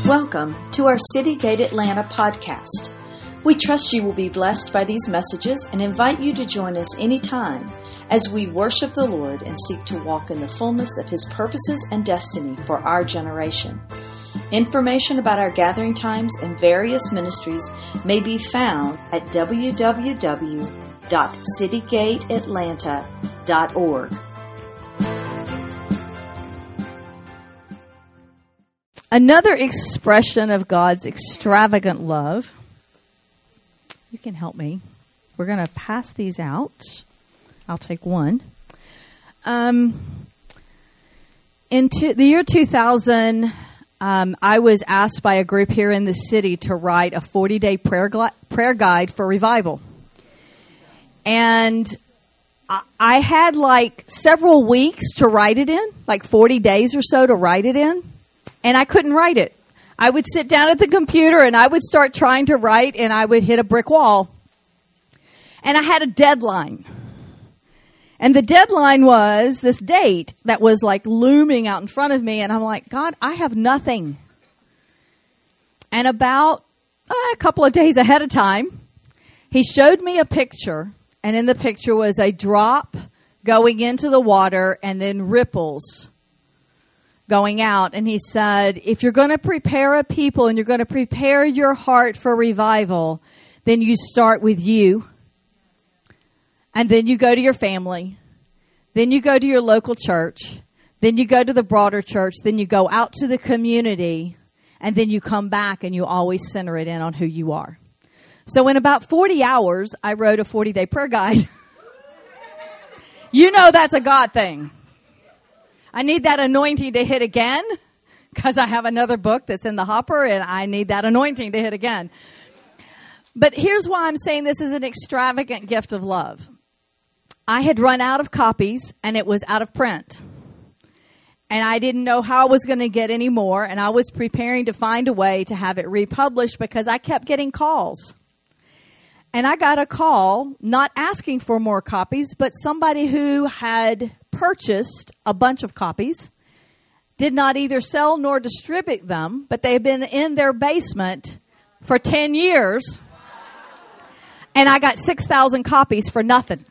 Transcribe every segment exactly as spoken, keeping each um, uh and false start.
Welcome to our City Gate Atlanta podcast. We trust you will be blessed by these messages and invite you to join us anytime as we worship the Lord and seek to walk in the fullness of His purposes and destiny for our generation. Information about our gathering times and various ministries may be found at w w w dot city gate atlanta dot org. Another expression of God's extravagant love. You can help me. We're going to pass these out. I'll take one. Um, in two, the year two thousand, um, I was asked by a group here in the city to write a forty-day prayer, gui- prayer guide for revival. And I, I had like several weeks to write it in, like forty days or so to write it in. And I couldn't write it. I would sit down at the computer and I would start trying to write and I would hit a brick wall. And I had a deadline. And the deadline was this date that was like looming out in front of me. And I'm like, God, I have nothing. And about uh, a couple of days ahead of time, He showed me a picture. And in the picture was a drop going into the water and then ripples going out. And He said, if you're going to prepare a people and you're going to prepare your heart for revival, then you start with you. And then you go to your family. Then you go to your local church. Then you go to the broader church. Then you go out to the community. And then you come back and you always center it in on who you are. So in about forty hours, I wrote a forty-day prayer guide. You know that's a God thing. I need that anointing to hit again because I have another book that's in the hopper and I need that anointing to hit again. But here's why I'm saying this is an extravagant gift of love. I had run out of copies and it was out of print. And I didn't know how I was going to get any more. And I was preparing to find a way to have it republished because I kept getting calls. And I got a call, not asking for more copies, but somebody who had purchased a bunch of copies, did not either sell nor distribute them, but they had been in their basement for ten years. And I got six thousand copies for nothing.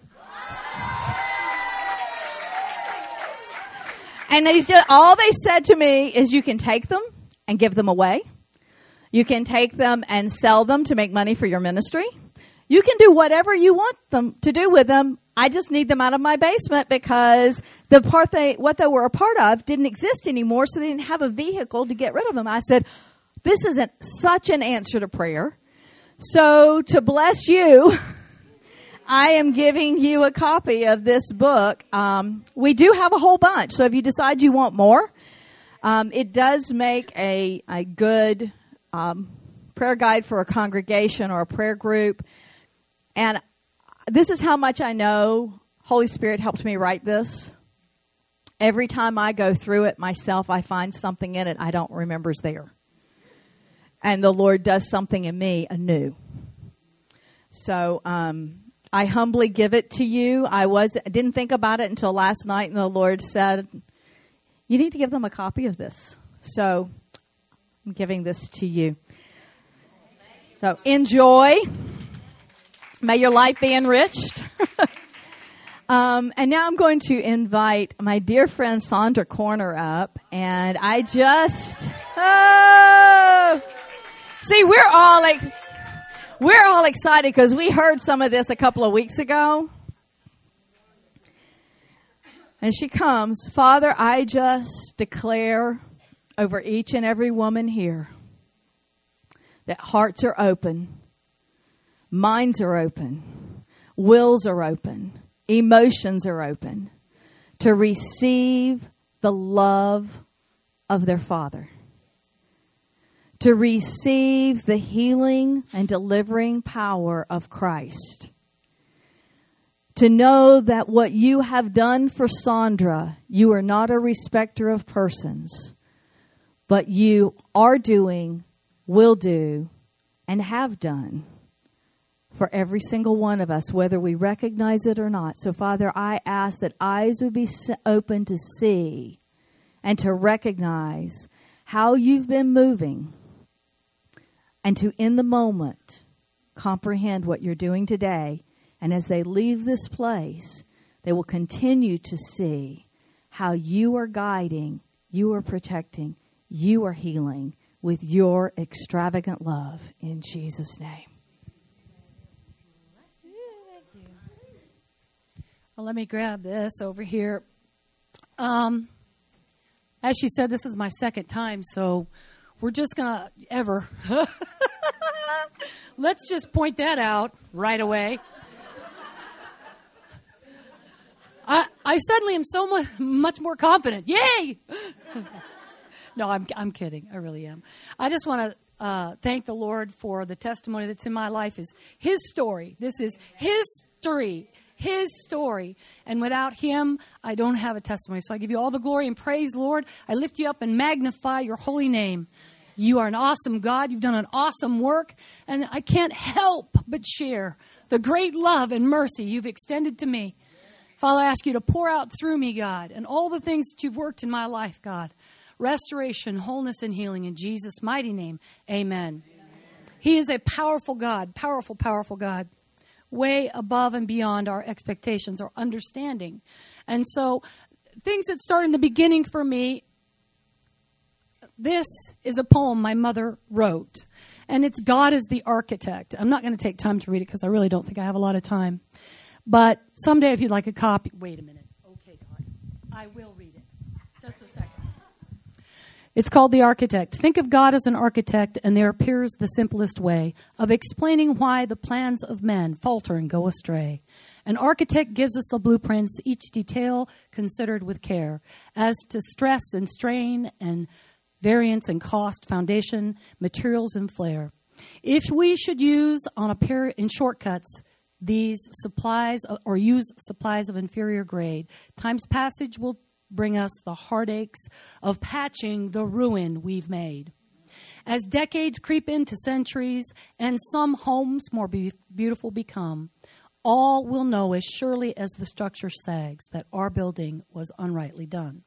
And they just, all they said to me is you can take them and give them away. You can take them and sell them to make money for your ministry. You can do whatever you want them to do with them. I just need them out of my basement because the part they, what they were a part of didn't exist anymore, so they didn't have a vehicle to get rid of them. I said, this isn't such an answer to prayer. So to bless you, I am giving you a copy of this book. Um, we do have a whole bunch, so if you decide you want more, um, it does make a, a good um, prayer guide for a congregation or a prayer group. And this is how much I know Holy Spirit helped me write this. Every time I go through it myself, I find something in it I don't remember is there. And the Lord does something in me anew. So um, I humbly give it to you. I was I didn't think about it until last night, and the Lord said, you need to give them a copy of this. So I'm giving this to you. So enjoy. May your life be enriched. um, and now I'm going to invite my dear friend Sandra Corner up. And I just, oh, see, we're all ex- we're all excited because we heard some of this a couple of weeks ago. And she comes, Father, I just declare over each and every woman here that hearts are open. Minds are open, wills are open, emotions are open to receive the love of their Father, to receive the healing and delivering power of Christ, to know that what you have done for Sandra, you are not a respecter of persons, but you are doing, will do, and have done for every single one of us, whether we recognize it or not. So, Father, I ask that eyes would be open to see and to recognize how you've been moving and to, in the moment, comprehend what you're doing today. And as they leave this place, they will continue to see how you are guiding, you are protecting, you are healing with your extravagant love in Jesus' name. Well, let me grab this over here. Um, as she said, this is my second time, so we're just going to ever. Let's just point that out right away. I, I suddenly am so much, much more confident. Yay! No, I'm I'm kidding. I really am. I just want to uh, thank the Lord for the testimony that's in my life. Is His story. This is His story. His story. And without Him, I don't have a testimony. So I give you all the glory and praise, Lord. I lift you up and magnify your holy name. You are an awesome God. You've done an awesome work. And I can't help but share the great love and mercy you've extended to me. Father, I ask you to pour out through me, God, and all the things that you've worked in my life, God. Restoration, wholeness, and healing in Jesus' mighty name. Amen. Amen. He is a powerful God, powerful, powerful God, way above and beyond our expectations or understanding. And so things that start in the beginning for me, this is a poem my mother wrote, and it's God is the Architect. I'm not going to take time to read it because I really don't think I have a lot of time. But someday if you'd like a copy, wait a minute. Okay, God, I will read it. Just a second. It's called The Architect. Think of God as an architect, and there appears the simplest way of explaining why the plans of men falter and go astray. An architect gives us the blueprints, each detail considered with care, as to stress and strain and variance and cost, foundation, materials, and flair. If we should use on a pair in shortcuts these supplies or use supplies of inferior grade, time's passage will bring us the heartaches of patching the ruin we've made. As decades creep into centuries and some homes more be- beautiful become, all will know as surely as the structure sags that our building was unrightly done.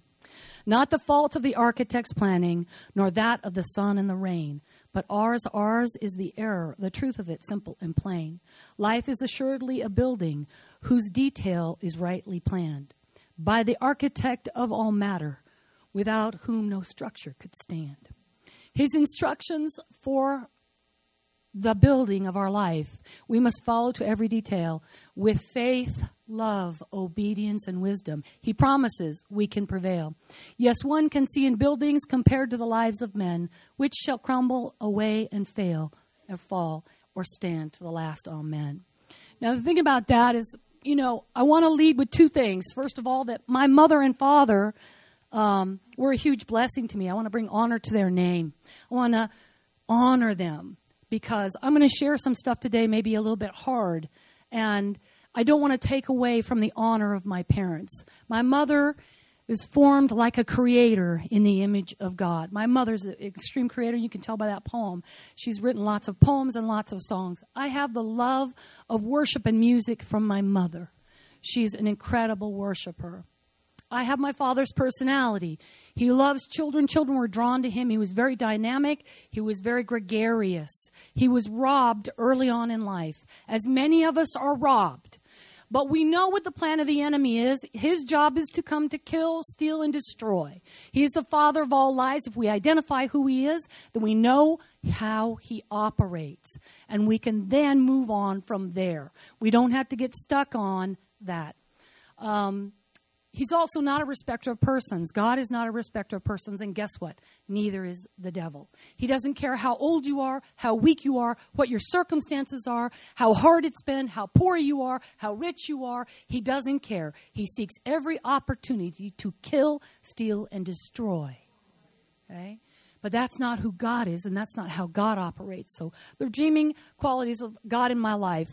Not the fault of the architect's planning, nor that of the sun and the rain, but ours, ours is the error, the truth of it simple and plain. Life is assuredly a building whose detail is rightly planned by the architect of all matter, without whom no structure could stand. His instructions for the building of our life we must follow to every detail with faith, love, obedience, and wisdom. He promises we can prevail. Yes, one can see in buildings compared to the lives of men, which shall crumble away and fail, or fall, or stand to the last amen. Now, the thing about that is, you know, I want to lead with two things. First of all, that my mother and father um, were a huge blessing to me. I want to bring honor to their name. I want to honor them because I'm going to share some stuff today, maybe a little bit hard, and I don't want to take away from the honor of my parents. My mother is formed like a creator in the image of God. My mother's an extreme creator. You can tell by that poem. She's written lots of poems and lots of songs. I have the love of worship and music from my mother. She's an incredible worshiper. I have my father's personality. He loves children. Children were drawn to him. He was very dynamic. He was very gregarious. He was robbed early on in life, as many of us are robbed. But we know what the plan of the enemy is. His job is to come to kill, steal, and destroy. He is the father of all lies. If we identify who he is, then we know how he operates. And we can then move on from there. We don't have to get stuck on that. Um, he's also not a respecter of persons. God is not a respecter of persons. And guess what? Neither is the devil. He doesn't care how old you are, how weak you are, what your circumstances are, how hard it's been, how poor you are, how rich you are. He doesn't care. He seeks every opportunity to kill, steal, and destroy. Okay? But that's not who God is, and that's not how God operates. So the redeeming qualities of God in my life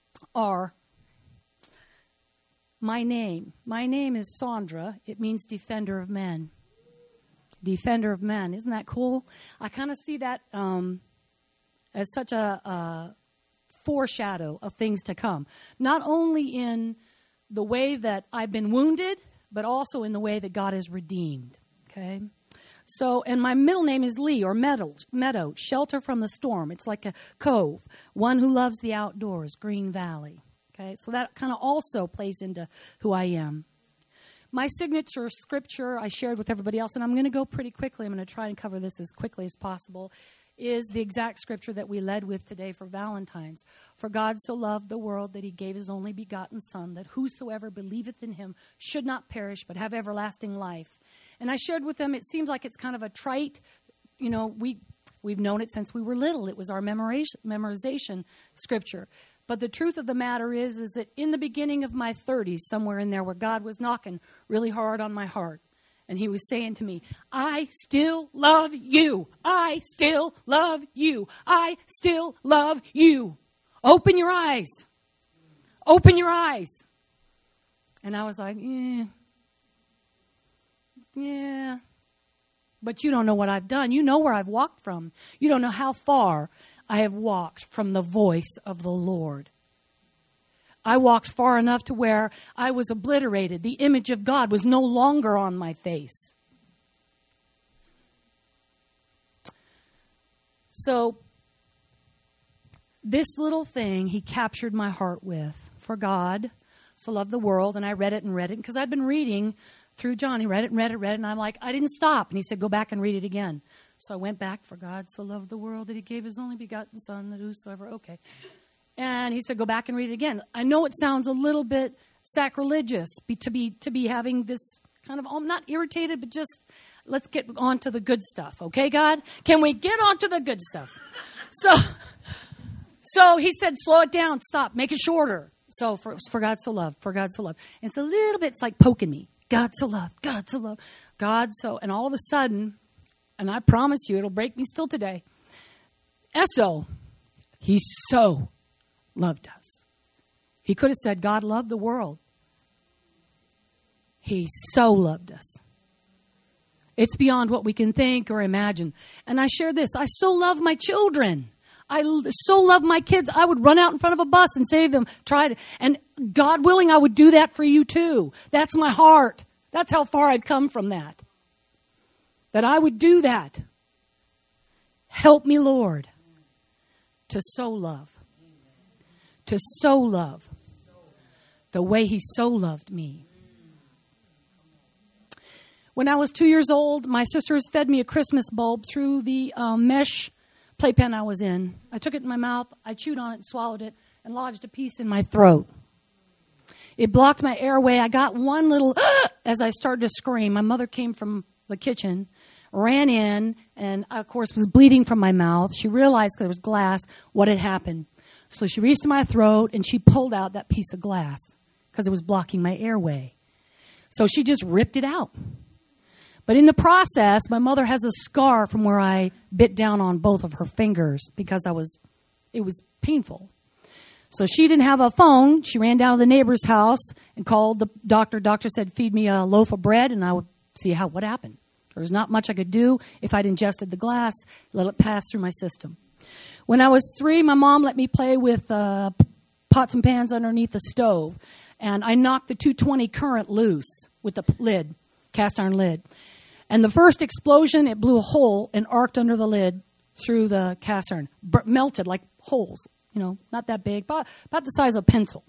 are my name. My name is Sandra. It means defender of men. Defender of men. Isn't that cool? I kind of see that um, as such a, a foreshadow of things to come. Not only in the way that I've been wounded, but also in the way that God has redeemed. Okay? So, and my middle name is Lee, or Meadow, Meadow, shelter from the storm. It's like a cove, one who loves the outdoors, Green Valley. Okay, so that kind of also plays into who I am. My signature scripture I shared with everybody else, and I'm going to go pretty quickly. I'm going to try and cover this as quickly as possible, is the exact scripture that we led with today for Valentine's. For God so loved the world that he gave his only begotten Son, that whosoever believeth in him should not perish but have everlasting life. And I shared with them, it seems like it's kind of a trite, you know, we, we've known it since we were little. It was our memorization, memorization scripture. But the truth of the matter is, is that in the beginning of my thirties, somewhere in there where God was knocking really hard on my heart, and he was saying to me, I still love you. I still love you. I still love you. Open your eyes. Open your eyes. And I was like, yeah. Yeah. But you don't know what I've done. You know where I've walked from. You don't know how far I have walked from the voice of the Lord. I walked far enough to where I was obliterated. The image of God was no longer on my face. So, this little thing he captured my heart with. For God so loved the world, and I read it and read it, because I'd been reading through John. He read it and read it and read it, and I'm like, I didn't stop. And he said, go back and read it again. So I went back. For God so loved the world that he gave his only begotten Son, that whosoever, okay. And he said, go back and read it again. I know it sounds a little bit sacrilegious be, to be to be having this kind of, I'm not irritated, but just let's get on to the good stuff. Okay, God? Can we get on to the good stuff? So, so he said, slow it down, stop, make it shorter. So for, for God so loved, for God so loved. And it's a little bit, it's like poking me. God so loved, God so loved, God so, and all of a sudden, and I promise you, it'll break me still today. Eso, he so loved us. He could have said, God loved the world. He so loved us. It's beyond what we can think or imagine. And I share this. I so love my children. I so love my kids. I would run out in front of a bus and save them. Try to, and God willing, I would do that for you too. That's my heart. That's how far I've come from that. That I would do that. Help me, Lord, to so love. To so love the way he so loved me. When I was two years old, my sisters fed me a Christmas bulb through the um, mesh playpen I was in. I took it in my mouth, I chewed on it and swallowed it, and lodged a piece in my throat. It blocked my airway. I got one little as I started to scream. My mother came from the kitchen, ran in, and I, of course, was bleeding from my mouth. She realized there was glass, what had happened. So she reached in my throat, and she pulled out that piece of glass because it was blocking my airway. So she just ripped it out. But in the process, my mother has a scar from where I bit down on both of her fingers because I was, it was painful. So she didn't have a phone. She ran down to the neighbor's house and called the doctor. Doctor said, feed me a loaf of bread, and I would see how what happened. There was not much I could do if I'd ingested the glass, let it pass through my system. When I was three, my mom let me play with uh, pots and pans underneath the stove. And I knocked the two twenty current loose with the lid, cast iron lid. And the first explosion, it blew a hole and arced under the lid through the cast iron. B- melted like holes, you know, not that big, about, about the size of a pencil.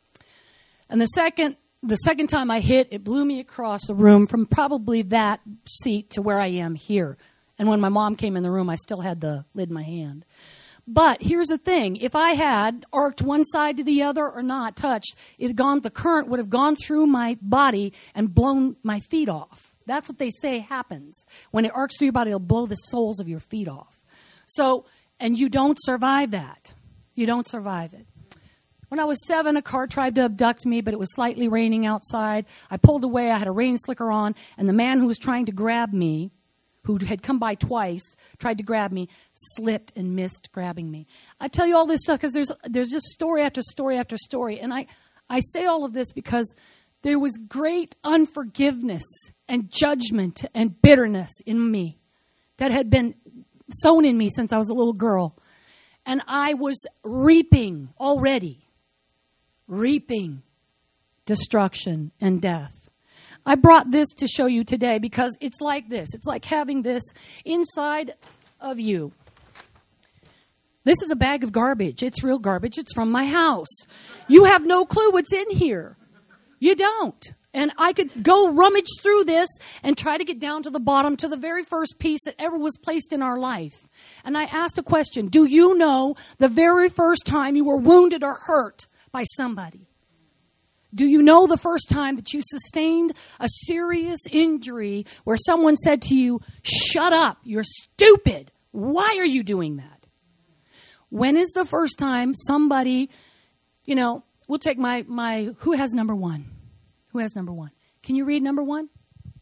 And the second, the second time I hit, it blew me across the room from probably that seat to where I am here. And when my mom came in the room, I still had the lid in my hand. But here's the thing. If I had arced one side to the other or not touched, it had gone, the current would have gone through my body and blown my feet off. That's what they say happens. When it arcs through your body, it'll blow the soles of your feet off. So, and you don't survive that. You don't survive it. When I was seven, a car tried to abduct me, but it was slightly raining outside. I pulled away. I had a rain slicker on, and the man who was trying to grab me, who had come by twice, tried to grab me, slipped and missed grabbing me. I tell you all this stuff because there's there's just story after story after story. And I, I say all of this because there was great unforgiveness and judgment and bitterness in me that had been sown in me since I was a little girl. And I was reaping already, reaping destruction and death. I brought this to show you today because it's like this. It's like having this inside of you. This is a bag of garbage. It's real garbage. It's from my house. You have no clue what's in here. You don't. And I could go rummage through this and try to get down to the bottom, to the very first piece that ever was placed in our life. And I asked a question. Do you know the very first time you were wounded or hurt by somebody? Do you know the first time that you sustained a serious injury where someone said to you, shut up, you're stupid. Why are you doing that? When is the first time somebody, you know, we'll take my, my who has number one? Who has number one? Can you read number one?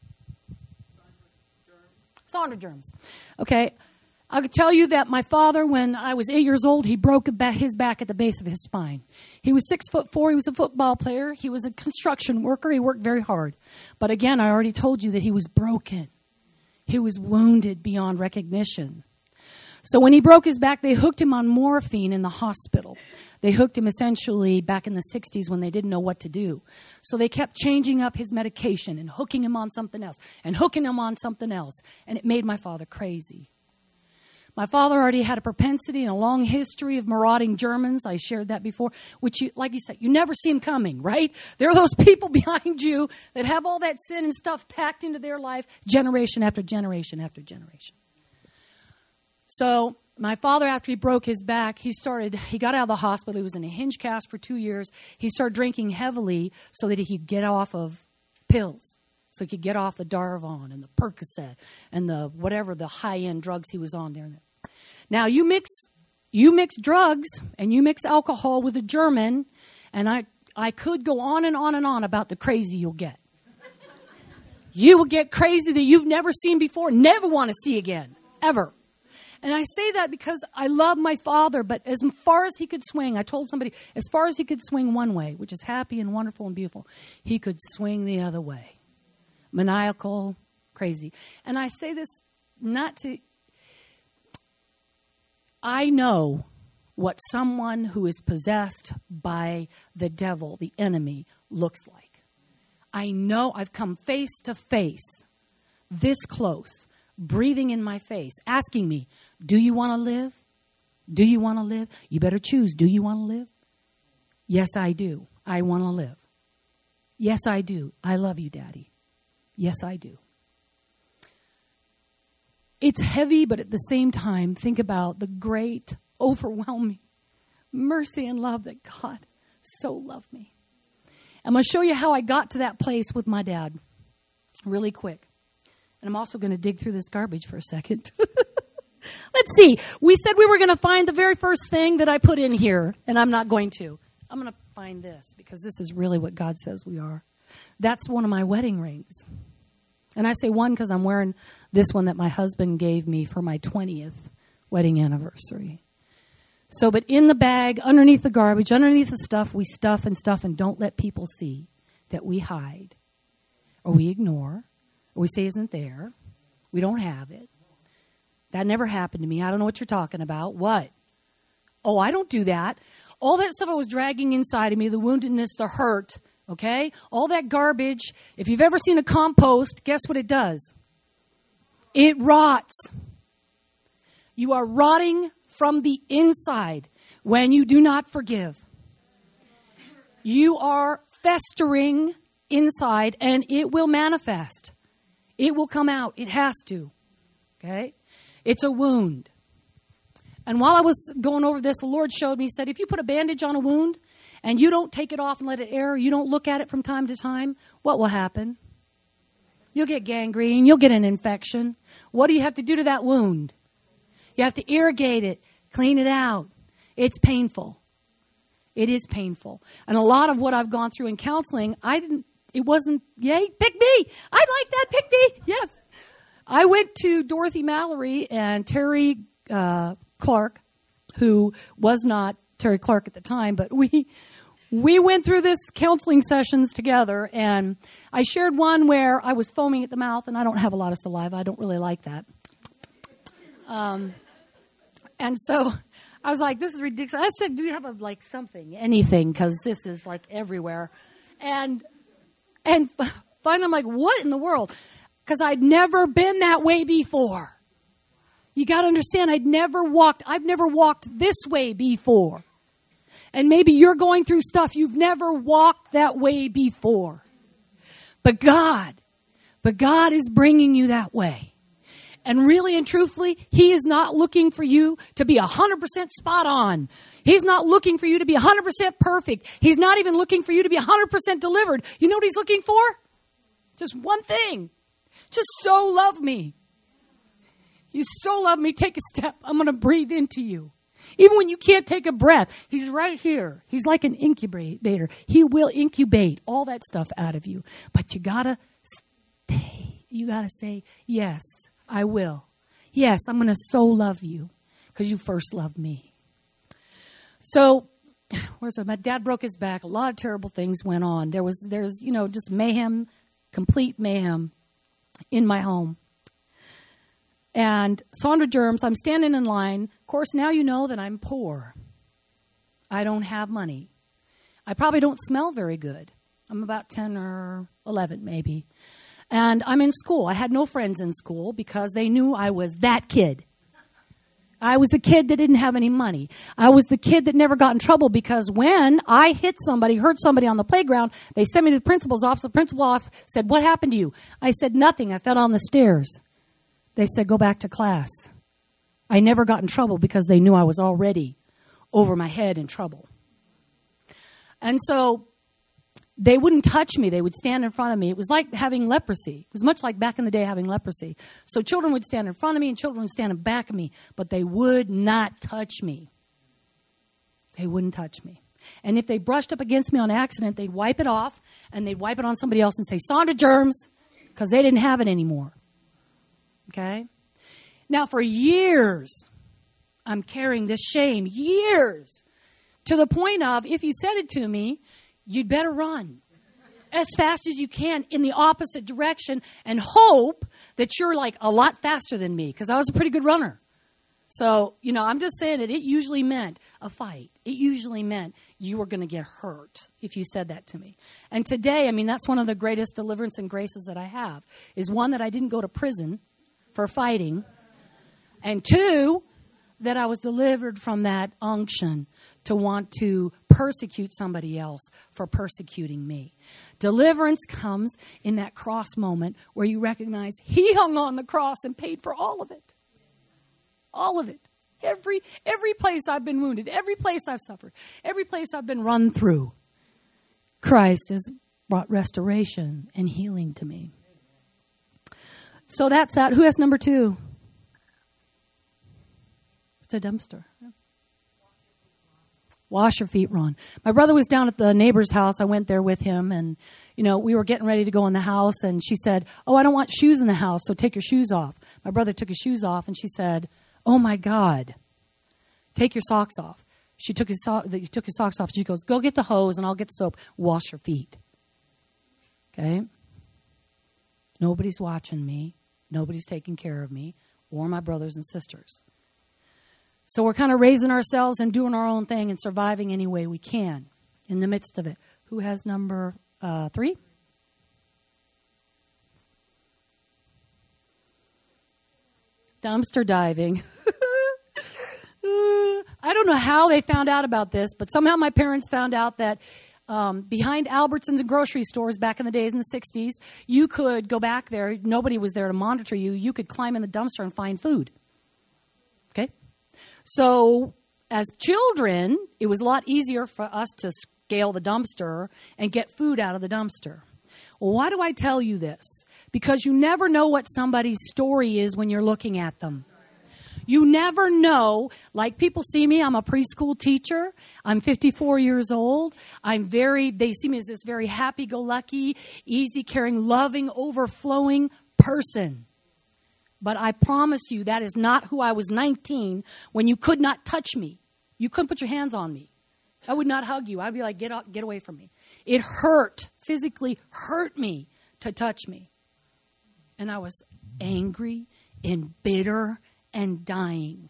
Sonder germs. Okay. I could tell you that my father, when I was eight years old, he broke his back at the base of his spine. He was six foot four. He was a football player. He was a construction worker. He worked very hard. But again, I already told you that he was broken. He was wounded beyond recognition. So when he broke his back, they hooked him on morphine in the hospital. They hooked him essentially back in the sixties when they didn't know what to do. So they kept changing up his medication and hooking him on something else and hooking him on something else. And it made my father crazy. My father already had a propensity and a long history of marauding Germans. I shared that before, which, you, like you said, you never see them coming, right? There are those people behind you that have all that sin and stuff packed into their life generation after generation after generation. So my father, after he broke his back, he started, he got out of the hospital. He was in a hinge cast for two years. He started drinking heavily so that he could get off of pills. So he could get off the Darvon and the Percocet and the whatever the high-end drugs he was on there. Now, you mix you mix drugs and you mix alcohol with a German, and I, I could go on and on and on about the crazy you'll get. You will get crazy that you've never seen before, never want to see again, ever. And I say that because I love my father, but as far as he could swing, I told somebody, as far as he could swing one way, which is happy and wonderful and beautiful, he could swing the other way. Maniacal, crazy. And I say this not to... I know what someone who is possessed by the devil, the enemy, looks like. I know I've come face to face, this close, breathing in my face, asking me, do you want to live? Do you want to live? You better choose. Do you want to live? Yes, I do. I want to live. Yes, I do. I love you, Daddy. Yes, I do. It's heavy, but at the same time, think about the great, overwhelming mercy and love that God so loved me. I'm going to show you how I got to that place with my dad really quick. And I'm also going to dig through this garbage for a second. Let's see. We said we were going to find the very first thing that I put in here, and I'm not going to. I'm going to find this because this is really what God says we are. That's one of my wedding rings. And I say one because I'm wearing this one that my husband gave me for my twentieth wedding anniversary. So, but in the bag, underneath the garbage, underneath the stuff, we stuff and stuff and don't let people see that we hide or we ignore or we say isn't there. We don't have it. That never happened to me. I don't know what you're talking about. What? Oh, I don't do that. All that stuff I was dragging inside of me, the woundedness, the hurt, okay? All that garbage, if you've ever seen a compost, guess what it does? It rots. You are rotting from the inside when you do not forgive. You are festering inside, and it will manifest. It will come out. It has to. Okay? It's a wound. And while I was going over this, the Lord showed me, he said, if you put a bandage on a wound and you don't take it off and let it air, you don't look at it from time to time, what will happen? You'll get gangrene. You'll get an infection. What do you have to do to that wound? You have to irrigate it, clean it out. It's painful. It is painful. And a lot of what I've gone through in counseling, I didn't, it wasn't, yay, pick me. I like that, pick me. Yes. I went to Dorothy Mallory and Terry uh, Clark, who was not Terry Clark at the time, but we we went through this counseling sessions together, and I shared one where I was foaming at the mouth, and I don't have a lot of saliva. I don't really like that. Um, and so I was like, this is ridiculous. I said, do you have a, like something, anything, because this is like everywhere. And and Finally, I'm like, what in the world? Because I'd never been that way before. You got to understand, I'd never walked, I've never walked this way before. And maybe you're going through stuff you've never walked that way before. But God, but God is bringing you that way. And really and truthfully, He is not looking for you to be one hundred percent spot on. He's not looking for you to be one hundred percent perfect. He's not even looking for you to be one hundred percent delivered. You know what He's looking for? Just one thing. Just so love me. You so love me. Take a step. I'm going to breathe into you. Even when you can't take a breath, He's right here. He's like an incubator. He will incubate all that stuff out of you. But you got to stay. You got to say, yes, I will. Yes, I'm going to so love you because you first loved me. So, where's it? My dad broke his back. A lot of terrible things went on. There was, there's, you know, just mayhem, complete mayhem in my home. And Sandra Germs, I'm standing in line. Of course, now you know that I'm poor. I don't have money. I probably don't smell very good. I'm about ten or eleven maybe. And I'm in school. I had no friends in school because they knew I was that kid. I was the kid that didn't have any money. I was the kid that never got in trouble because when I hit somebody, hurt somebody on the playground, they sent me to the principal's office. The principal off said, what happened to you? I said, nothing. I fell on the stairs. They said, go back to class. I never got in trouble because they knew I was already over my head in trouble. And so they wouldn't touch me. They would stand in front of me. It was like having leprosy. It was much like back in the day having leprosy. So children would stand in front of me and children would stand in back of me, but they would not touch me. They wouldn't touch me. And if they brushed up against me on accident, they'd wipe it off and they'd wipe it on somebody else and say, Sandra Germs, because they didn't have it anymore. Okay? Now, for years, I'm carrying this shame, years, to the point of, if you said it to me, you'd better run as fast as you can in the opposite direction and hope that you're like a lot faster than me, because I was a pretty good runner. So, you know, I'm just saying that it usually meant a fight. It usually meant you were going to get hurt if you said that to me. And today, I mean, that's one of the greatest deliverance and graces that I have, is one, that I didn't go to prison for fighting, and two, that I was delivered from that unction to want to persecute somebody else for persecuting me. Deliverance comes in that cross moment where you recognize He hung on the cross and paid for all of it. All of it. Every, every place I've been wounded, every place I've suffered, every place I've been run through, Christ has brought restoration and healing to me. So that's that. Who has number two? It's a dumpster. Wash your feet, Ron. My brother was down at the neighbor's house. I went there with him, and, you know, we were getting ready to go in the house, and she said, oh, I don't want shoes in the house, so take your shoes off. My brother took his shoes off, and she said, oh, my God, take your socks off. She took his, so- he took his socks off. She goes, go get the hose, and I'll get soap. Wash your feet. Okay? Nobody's watching me. Nobody's taking care of me or my brothers and sisters. So we're kind of raising ourselves and doing our own thing and surviving any way we can in the midst of it. Who has number uh, three? Dumpster diving. I don't know how they found out about this, but somehow my parents found out that Um, behind Albertsons and grocery stores back in the days in the sixties, you could go back there. Nobody was there to monitor you. You could climb in the dumpster and find food. Okay? So as children, it was a lot easier for us to scale the dumpster and get food out of the dumpster. Well, why do I tell you this? Because you never know what somebody's story is when you're looking at them. You never know. Like, people see me, I'm a preschool teacher. I'm fifty-four years old. I'm very, they see me as this very happy-go-lucky, easy-caring, loving, overflowing person. But I promise you, that is not who I was nineteen when you could not touch me. You couldn't put your hands on me. I would not hug you. I'd be like, get out, get away from me. It hurt, physically hurt me to touch me. And I was angry and bitter and dying.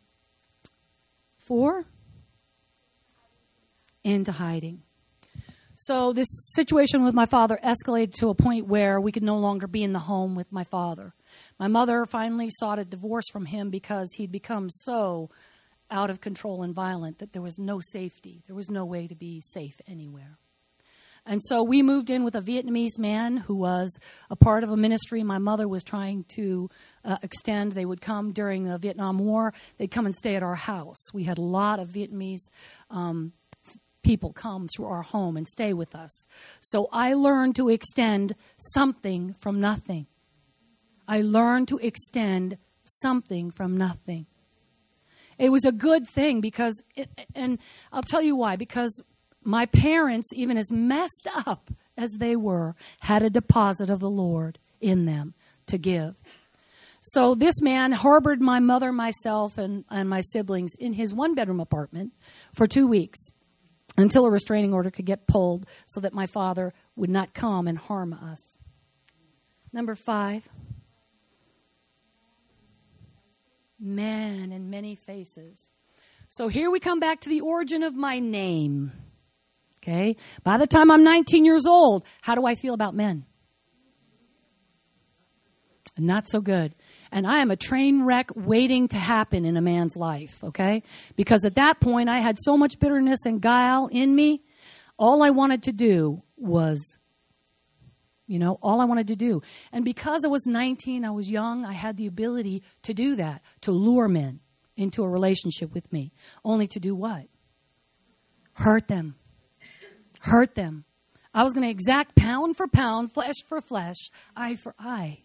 Four, into hiding. So this situation with my father escalated to a point where we could no longer be in the home with my father. My mother finally sought a divorce from him because he'd become so out of control and violent that there was no safety. There was no way to be safe anywhere. And so we moved in with a Vietnamese man who was a part of a ministry my mother was trying to uh, extend. They would come during the Vietnam War. They'd come and stay at our house. We had a lot of Vietnamese um, people come through our home and stay with us. So I learned to extend something from nothing. I learned to extend something from nothing. It was a good thing because, it, and I'll tell you why, because my parents, even as messed up as they were, had a deposit of the Lord in them to give. So this man harbored my mother, myself, and, and my siblings in his one-bedroom apartment for two weeks until a restraining order could get pulled so that my father would not come and harm us. Number five, man in many faces. So here we come back to the origin of my name. Okay? By the time I'm nineteen years old, how do I feel about men? Not so good. And I am a train wreck waiting to happen in a man's life, okay? Because at that point, I had so much bitterness and guile in me. All I wanted to do was, you know, all I wanted to do. And because I was nineteen, I was young, I had the ability to do that, to lure men into a relationship with me. Only to do what? Hurt them. Hurt them. I was going to exact pound for pound, flesh for flesh, eye for eye.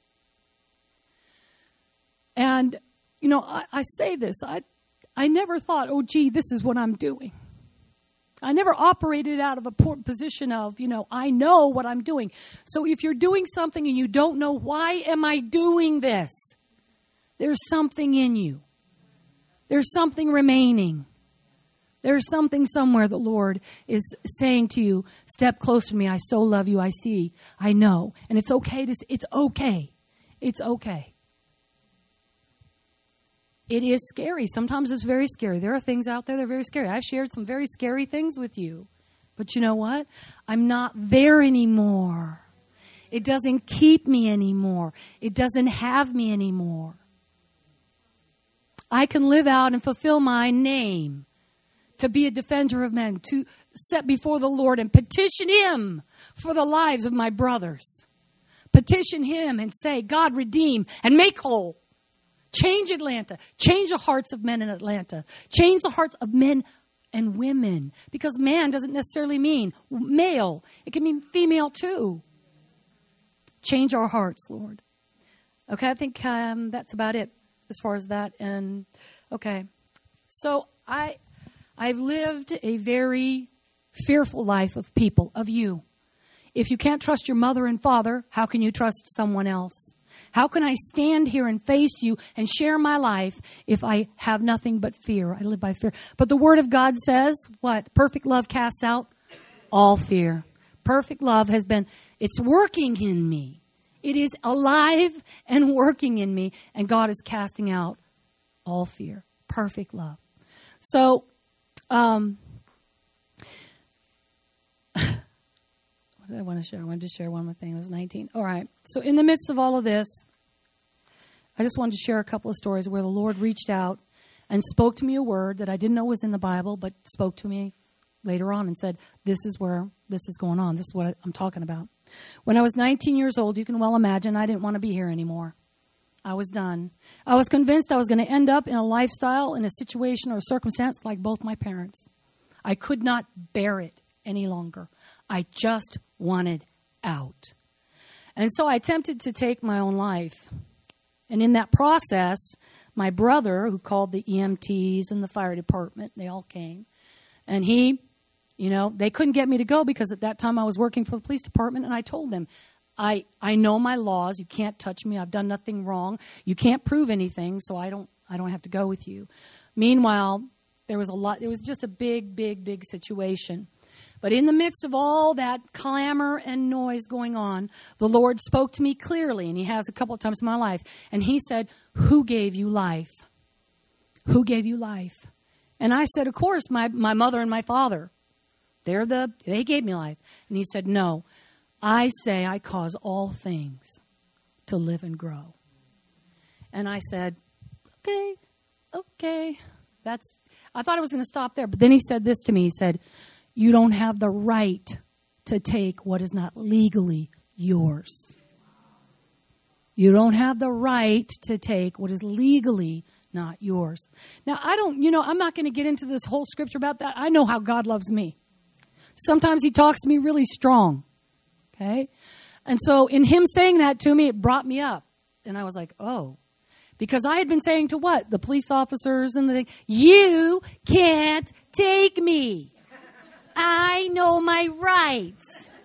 And, you know, I, I say this. I, I never thought, oh, gee, this is what I'm doing. I never operated out of a position of, you know, I know what I'm doing. So if you're doing something and you don't know, why am I doing this? There's something in you. There's something remaining. There's something somewhere the Lord is saying to you, step closer to me. I so love you. I see. I know. And it's okay to, it's okay. It's okay. It is scary. Sometimes it's very scary. There are things out there that are very scary. I've shared some very scary things with you. But you know what? I'm not there anymore. It doesn't keep me anymore. It doesn't have me anymore. I can live out and fulfill my name to be a defender of men, to set before the Lord and petition Him for the lives of my brothers. Petition Him and say, God, redeem and make whole. Change Atlanta. Change the hearts of men in Atlanta. Change the hearts of men and women. Because man doesn't necessarily mean male. It can mean female too. Change our hearts, Lord. Okay, I think um, that's about it as far as that. And okay, so I, I've lived a very fearful life of people, of you. If you can't trust your mother and father, how can you trust someone else? How can I stand here and face you and share my life if I have nothing but fear? I live by fear. But the Word of God says, what? Perfect love casts out all fear. Perfect love has been, it's working in me. It is alive and working in me. And God is casting out all fear. Perfect love. So, um, what did I want to share? I wanted to share one more thing. I was nineteen. All right. So in the midst of all of this, I just wanted to share a couple of stories where the Lord reached out and spoke to me a word that I didn't know was in the Bible, but spoke to me later on and said, this is where this is going on. This is what I'm talking about. When I was nineteen years old, you can well imagine I didn't want to be here anymore. I was done. I was convinced I was going to end up in a lifestyle, in a situation or a circumstance like both my parents. I could not bear it any longer. I just wanted out. And so I attempted to take my own life. And in that process, my brother, who called the E M Ts and the fire department, they all came. And he, you know, they couldn't get me to go because at that time I was working for the police department. And I told them, I, I know my laws. You can't touch me. I've done nothing wrong. You can't prove anything, so I don't I don't have to go with you. Meanwhile, there was a lot. It was just a big, big, big situation. But in the midst of all that clamor and noise going on, the Lord spoke to me clearly, and He has a couple of times in my life. And He said, who gave you life? Who gave you life? And I said, of course, my, my mother and my father. They're the, they gave me life. And he said, no, I say I cause all things to live and grow. And I said, okay, okay. That's, I thought I was going to stop there. But then he said this to me. He said, you don't have the right to take what is not legally yours. You don't have the right to take what is legally not yours. Now, I don't, you know, I'm not going to get into this whole scripture about that. I know how God loves me. Sometimes he talks to me really strong. Okay? And so in him saying that to me, it brought me up. And I was like, oh. Because I had been saying to what? The police officers and the thing, you can't take me. I know my rights.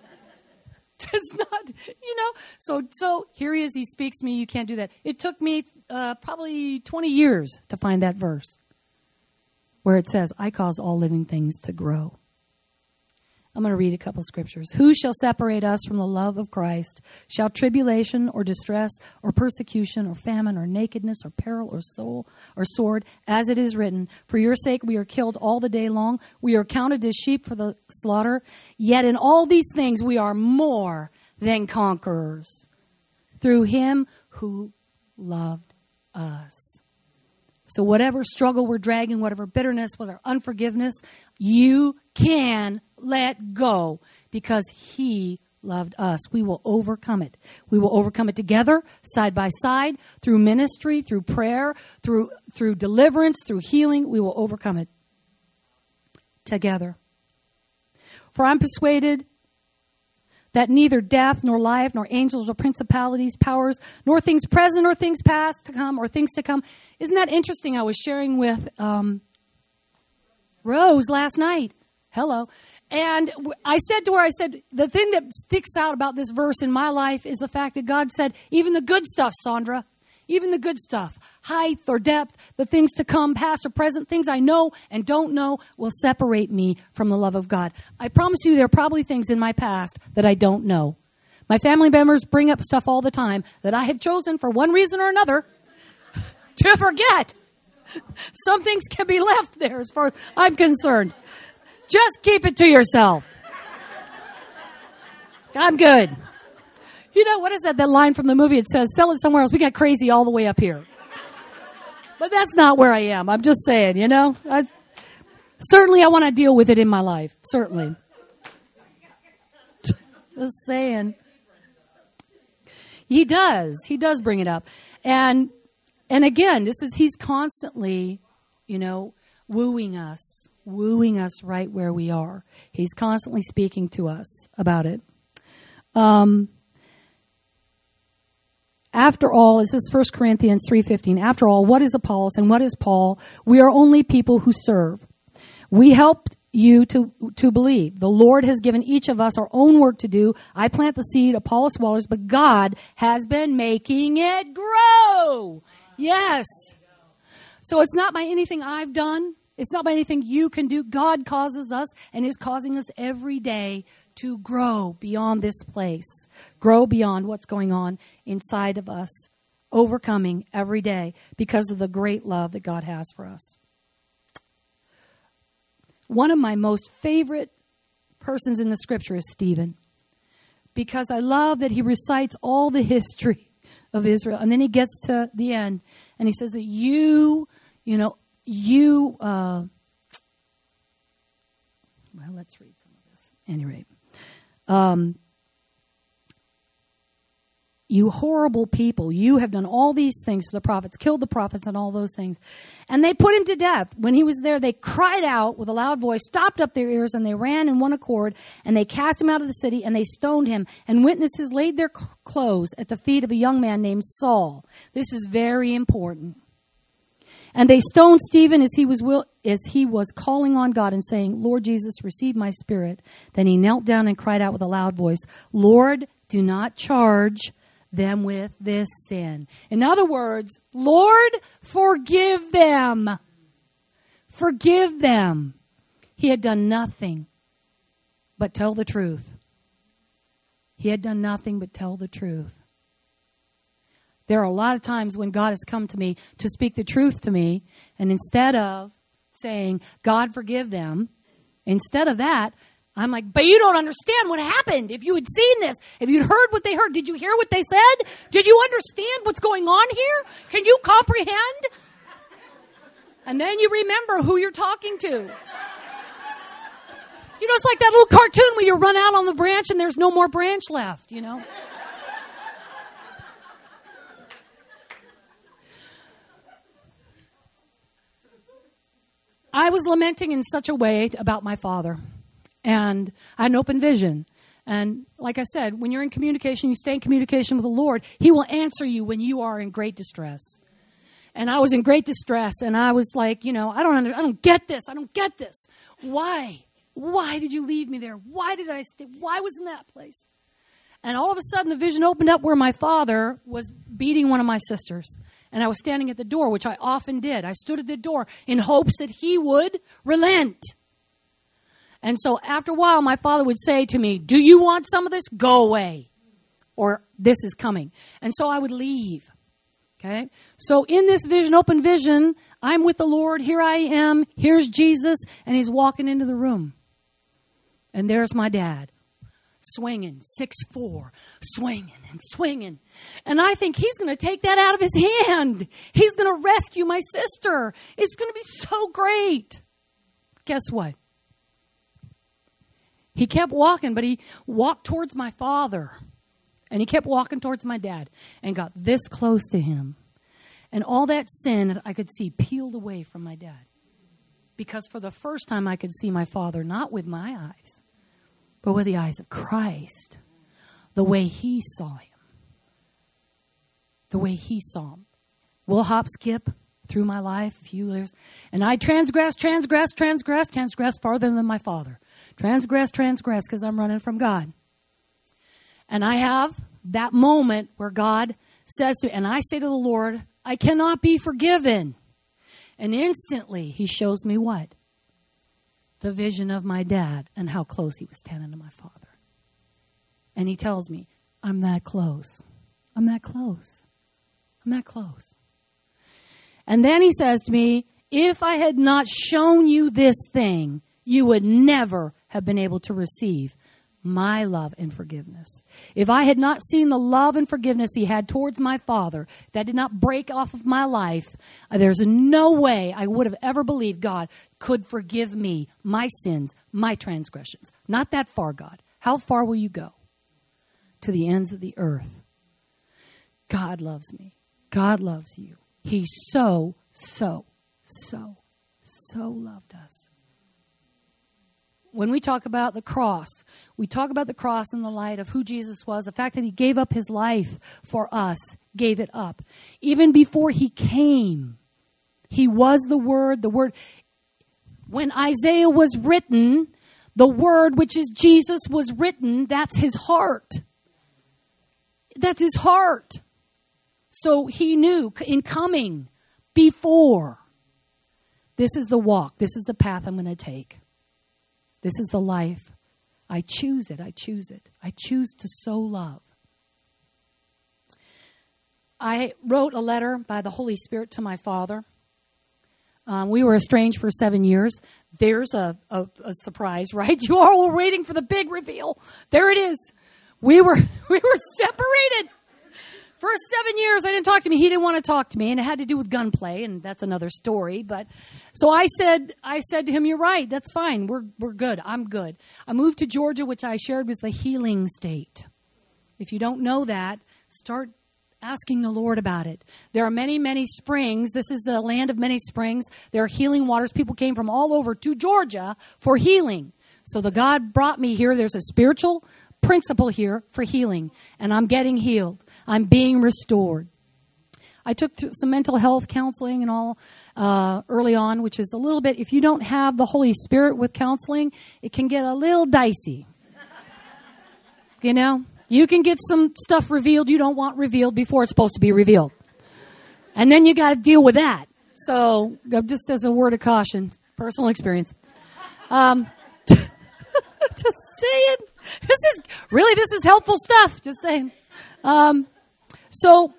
It's not, you know. So so here he is. He speaks to me. You can't do that. It took me uh, probably twenty years to find that verse where it says, I cause all living things to grow. I'm going to read a couple scriptures. Who shall separate us from the love of Christ? Shall tribulation or distress or persecution or famine or nakedness or peril or soul or sword, as it is written, for your sake we are killed all the day long. We are counted as sheep for the slaughter. Yet in all these things we are more than conquerors through him who loved us. So whatever struggle we're dragging, whatever bitterness, whatever unforgiveness, you can let go because he loved us. We will overcome it. We will overcome it together, side by side, through ministry, through prayer, through through deliverance, through healing. We will overcome it together. For I'm persuaded that neither death, nor life, nor angels, nor principalities, powers, nor things present, nor things past to come, or things to come. Isn't that interesting? I was sharing with um, Rose last night. Hello. And I said to her, I said, the thing that sticks out about this verse in my life is the fact that God said, even the good stuff, Sandra, even the good stuff, height or depth, the things to come, past or present, things I know and don't know will separate me from the love of God. I promise you there are probably things in my past that I don't know. My family members bring up stuff all the time that I have chosen for one reason or another to forget. Some things can be left there as far as I'm concerned. Just keep it to yourself. I'm good. You know, what is that, that line from the movie? It says, sell it somewhere else. We got crazy all the way up here. But that's not where I am. I'm just saying, you know. I, certainly I want to deal with it in my life. Certainly. Just saying. He does. He does bring it up. And and again, this is, he's constantly, you know, wooing us. Wooing us right where we are. He's constantly speaking to us about it. Um, after all, this is First Corinthians three fifteen. After all, what is Apollos and what is Paul? We are only people who serve. We help you to, to believe. The Lord has given each of us our own work to do. I plant the seed, Apollos waters, but God has been making it grow. Yes. So it's not by anything I've done. It's not by anything you can do. God causes us and is causing us every day to grow beyond this place. Grow beyond what's going on inside of us. Overcoming every day because of the great love that God has for us. One of my most favorite persons in the scripture is Stephen. Because I love that he recites all the history of Israel. And then he gets to the end and he says that you, you know, You, uh, well, let's read some of this. At any rate, um, you horrible people, you have done all these things to the prophets, killed the prophets and all those things. And they put him to death. When he was there, they cried out with a loud voice, stopped up their ears, and they ran in one accord, and they cast him out of the city, and they stoned him. And witnesses laid their clothes at the feet of a young man named Saul. This is very important. And they stoned Stephen as he was will, as he was calling on God and saying, Lord Jesus, receive my spirit. Then he knelt down and cried out with a loud voice, Lord, do not charge them with this sin. In other words, Lord, forgive them. Forgive them. He had done nothing but tell the truth. He had done nothing but tell the truth. There are a lot of times when God has come to me to speak the truth to me, and instead of saying, God forgive them, instead of that, I'm like, but you don't understand what happened. If you had seen this, if you'd heard what they heard, did you hear what they said? Did you understand what's going on here? Can you comprehend? And then you remember who you're talking to. You know, it's like that little cartoon where you run out on the branch and there's no more branch left, you know. I was lamenting in such a way about my father. And I had an open vision. And like I said, when you're in communication, you stay in communication with the Lord. He will answer you when you are in great distress. And I was in great distress. And I was like, you know, I don't under, I don't get this. I don't get this. Why? Why did you leave me there? Why did I stay? Why was in that place? And all of a sudden, the vision opened up where my father was beating one of my sisters. And I was standing at the door, which I often did. I stood at the door in hopes that he would relent. And so after a while, my father would say to me, do you want some of this? Go away. Or this is coming. And so I would leave. Okay? So in this vision, open vision, I'm with the Lord. Here I am. Here's Jesus. And he's walking into the room. And there's my dad. Swinging, six foot four, swinging and swinging. And I think he's going to take that out of his hand. He's going to rescue my sister. It's going to be so great. Guess what? He kept walking, but he walked towards my father. And he kept walking towards my dad and got this close to him. And all that sin I could see peeled away from my dad. Because for the first time I could see my father not with my eyes, but with the eyes of Christ, the way he saw him. The way he saw him. We'll hop, skip through my life a few years. And I transgress, transgress, transgress, transgress farther than my father. Transgress, transgress, because I'm running from God. And I have that moment where God says to me, and I say to the Lord, I cannot be forgiven. And instantly he shows me what? The vision of my dad and how close he was standing to my father. And he tells me, I'm that close. I'm that close. I'm that close. And then he says to me, if I had not shown you this thing, you would never have been able to receive my love and forgiveness. If I had not seen the love and forgiveness he had towards my father, that did not break off of my life, there's no way I would have ever believed God could forgive me, my sins, my transgressions. Not that far, God. How far will you go? To the ends of the earth. God loves me. God loves you. He so, so, so, so loved us. When we talk about the cross, we talk about the cross in the light of who Jesus was, the fact that he gave up his life for us, gave it up. Even before he came, he was the Word. The Word, when Isaiah was written, the Word, which is Jesus, was written. That's his heart. That's his heart. So he knew in coming before, this is the walk. This is the path I'm going to take. This is the life. I choose it. I choose it. I choose to so love. I wrote a letter by the Holy Spirit to my father. Um, we were estranged for seven years. There's a, a, a surprise, right? You all were waiting for the big reveal. There it is. We were we were separated. For seven years, I didn't talk to him. He didn't want to talk to me, and it had to do with gunplay, and that's another story. But so I said, I said to him, "You're right. That's fine. We're we're good. I'm good." I moved to Georgia, which I shared was the healing state. If you don't know that, start asking the Lord about it. There are many, many springs. This is the land of many springs. There are healing waters. People came from all over to Georgia for healing. So the God brought me here. There's a spiritual principle here for healing, and I'm getting healed. I'm being restored. I took some mental health counseling and all uh, early on, which is a little bit, if you don't have the Holy Spirit with counseling, it can get a little dicey. You know, you can get some stuff revealed you don't want revealed before it's supposed to be revealed. And then you got to deal with that. So just as a word of caution, personal experience. Um, just saying. This is really, this is helpful stuff. Just saying. Um, so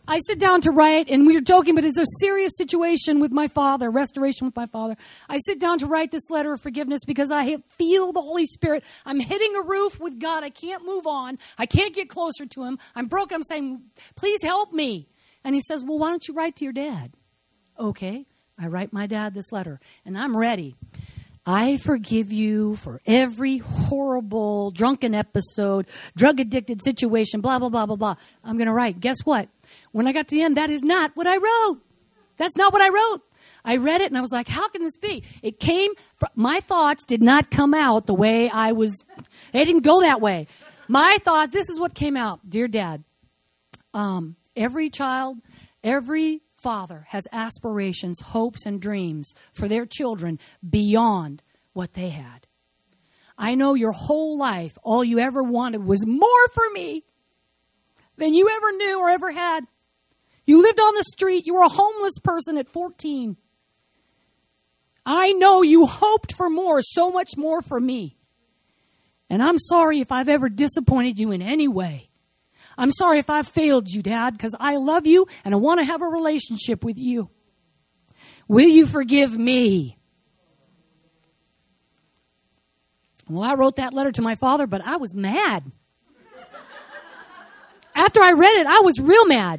I sit down to write, and we were joking, but it's a serious situation with my father, restoration with my father. I sit down to write this letter of forgiveness because I feel the Holy Spirit. I'm hitting a roof with God. I can't move on. I can't get closer to him. I'm broke. I'm saying, please help me. And he says, well, why don't you write to your dad? Okay. I write my dad this letter, and I'm ready. I forgive you for every horrible drunken episode, drug-addicted situation, blah, blah, blah, blah, blah. I'm going to write. Guess what? When I got to the end, that is not what I wrote. That's not what I wrote. I read it, and I was like, how can this be? It came from, my thoughts did not come out the way I was. They didn't go that way. My thought, this is what came out. Dear Dad, um, every child, every father has aspirations, hopes, and dreams for their children beyond what they had. I know your whole life, all you ever wanted was more for me than you ever knew or ever had. You lived on the street. You were a homeless person at fourteen. I know you hoped for more, so much more for me. And I'm sorry if I've ever disappointed you in any way. I'm sorry if I've failed you, Dad, because I love you and I want to have a relationship with you. Will you forgive me? Well, I wrote that letter to my father, but I was mad. After I read it, I was real mad.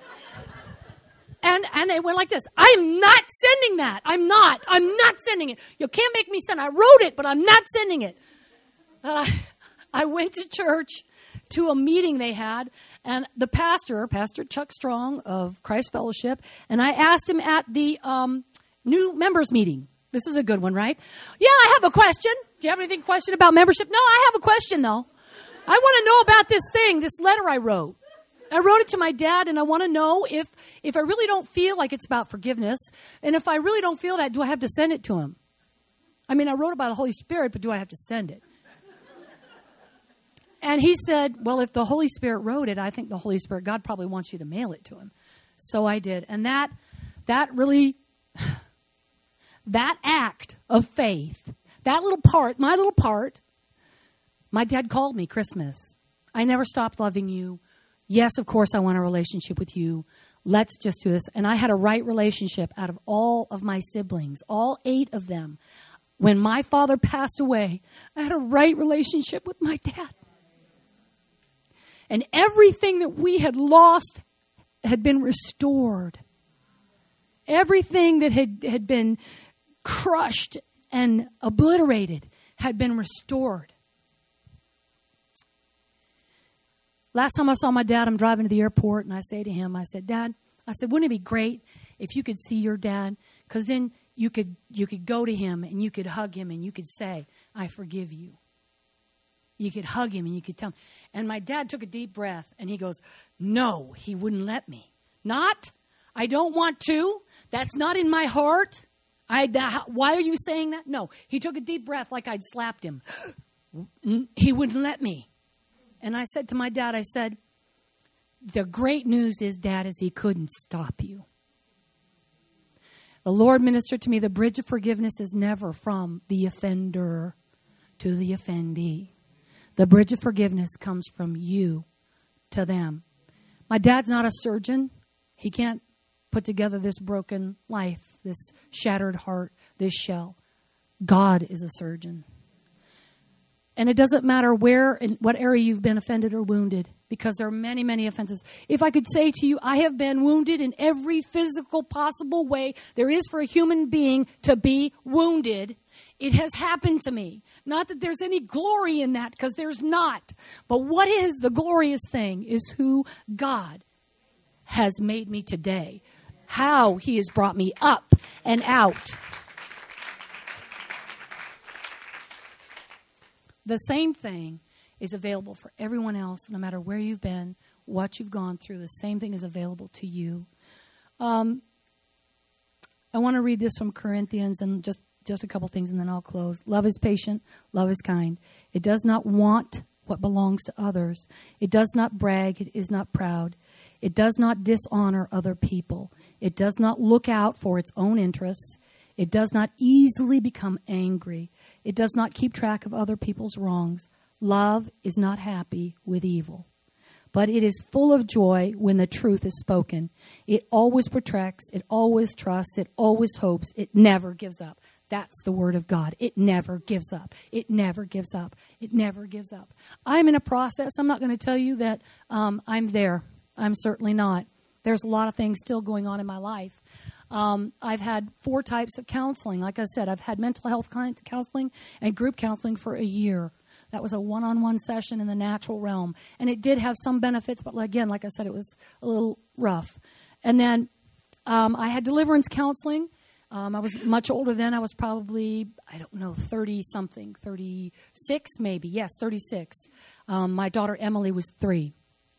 And and it went like this. I'm not sending that. I'm not. I'm not sending it. You can't make me send it. I wrote it, but I'm not sending it. And I, I went to church, to a meeting they had, and the pastor, Pastor Chuck Strong of Christ Fellowship, and I asked him at the um, new members meeting. This is a good one, right? Yeah, I have a question. Do you have anything question about membership? No, I have a question, though. I want to know about this thing, this letter I wrote. I wrote it to my dad, and I want to know if, if I really don't feel like it's about forgiveness, and if I really don't feel that, do I have to send it to him? I mean, I wrote about the Holy Spirit, but do I have to send it? And he said, well, if the Holy Spirit wrote it, I think the Holy Spirit, God probably wants you to mail it to him. So I did. And that that really, that act of faith, that little part, my little part, my dad called me Christmas. I never stopped loving you. Yes, of course, I want a relationship with you. Let's just do this. And I had a right relationship out of all of my siblings, all eight of them. When my father passed away, I had a right relationship with my dad. And everything that we had lost had been restored. Everything that had, had been crushed and obliterated had been restored. Last time I saw my dad, I'm driving to the airport, and I say to him, I said, Dad, I said, wouldn't it be great if you could see your dad? Because then you could you could go to him, and you could hug him, and you could say, I forgive you. You could hug him, and you could tell him. And my dad took a deep breath, and he goes, no, he wouldn't let me. Not, I don't want to. That's not in my heart. I. That, why are you saying that? No. He took a deep breath like I'd slapped him. He wouldn't let me. And I said to my dad, I said, the great news is, Dad, is he couldn't stop you. The Lord ministered to me, the bridge of forgiveness is never from the offender to the offendee. The bridge of forgiveness comes from you to them. My dad's not a surgeon. He can't put together this broken life, this shattered heart, this shell. God is a surgeon. And it doesn't matter where, in what area you've been offended or wounded, because there are many, many offenses. If I could say to you, I have been wounded in every physical possible way there is for a human being to be wounded. It has happened to me. Not that there's any glory in that, because there's not. But what is the glorious thing is who God has made me today. How he has brought me up and out. The same thing is available for everyone else, no matter where you've been, what you've gone through. The same thing is available to you. Um, I want to read this from Corinthians, and just, just a couple things, and then I'll close. Love is patient. Love is kind. It does not want what belongs to others. It does not brag. It is not proud. It does not dishonor other people. It does not look out for its own interests. It does not easily become angry. It does not keep track of other people's wrongs. Love is not happy with evil, but it is full of joy when the truth is spoken. It always protects, it always trusts, it always hopes, it never gives up. That's the word of God. It never gives up. It never gives up. It never gives up. I'm in a process. I'm not going to tell you that um, I'm there. I'm certainly not. There's a lot of things still going on in my life. Um, I've had four types of counseling. Like I said, I've had mental health counseling and group counseling for a year. That was a one-on-one session in the natural realm. And it did have some benefits, but again, like I said, it was a little rough. And then um, I had deliverance counseling. Um, I was much older then. I was probably, I don't know, thirty-something, thirty-six maybe. Yes, thirty-six. Um, my daughter Emily was three.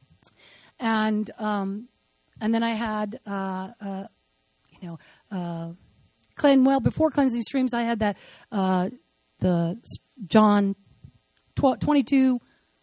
And um, and then I had, uh, uh, you know, uh, clean, well, before Cleansing Streams, I had that, uh, the John twenty-two,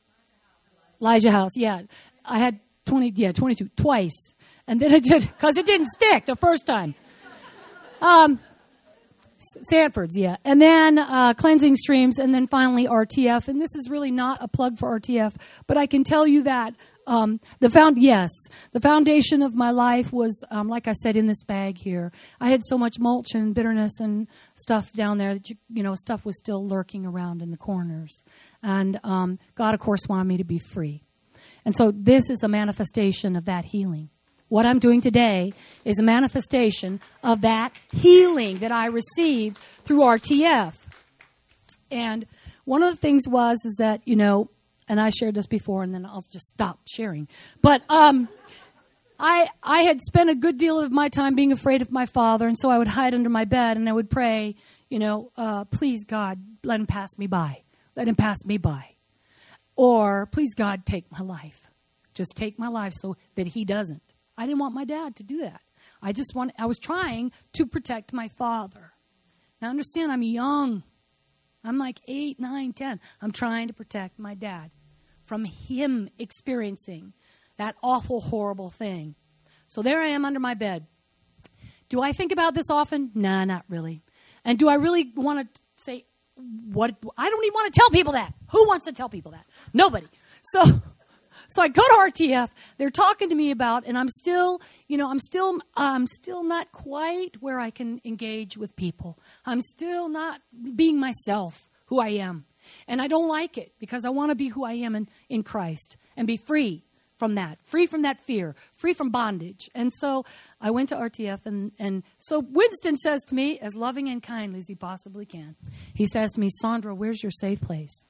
Elijah House. Yeah, I had twenty, yeah, twenty-two, twice. And then I did, because it didn't stick the first time. Um, Sanford's, yeah. And then uh, Cleansing Streams, and then finally R T F. And this is really not a plug for R T F, but I can tell you that um, the found yes, the foundation of my life was, um, like I said, in this bag here. I had so much mulch and bitterness and stuff down there that, you, you know, stuff was still lurking around in the corners. And um, God, of course, wanted me to be free. And so this is a manifestation of that healing. What I'm doing today is a manifestation of that healing that I received through R T F. And one of the things was is that, you know, and I shared this before, and then I'll just stop sharing. But um, I I had spent a good deal of my time being afraid of my father, and so I would hide under my bed, and I would pray, you know, uh, please, God, let him pass me by. Let him pass me by. Or, please, God, take my life. Just take my life so that he doesn't. I didn't want my dad to do that. I just want, I was trying to protect my father. Now understand, I'm young. I'm like eight, nine, ten. I'm trying to protect my dad from him experiencing that awful, horrible thing. So there I am under my bed. Do I think about this often? Nah, not really. And do I really want to say, what? I don't even want to tell people that. Who wants to tell people that? Nobody. So... So I go to R T F. They're talking to me about, and I'm still, you know, I'm still, I'm still not quite where I can engage with people. I'm still not being myself, who I am, and I don't like it because I want to be who I am in, in Christ and be free from that, free from that fear, free from bondage. And so I went to R T F, and and so Winston says to me, as loving and kindly as he possibly can, he says to me, Sandra, where's your safe place?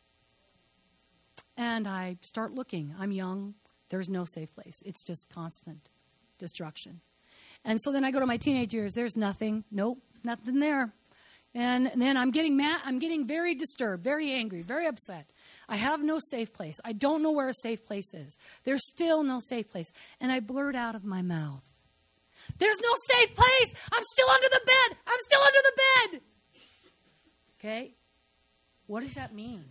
And I start looking. I'm young. There's no safe place. It's just constant destruction. And so then I go to my teenage years. There's nothing. Nope, nothing there. And, and then I'm getting mad. I'm getting very disturbed, very angry, very upset. I have no safe place. I don't know where a safe place is. There's still no safe place. And I blurt out of my mouth, there's no safe place. I'm still under the bed. I'm still under the bed. Okay? What does that mean?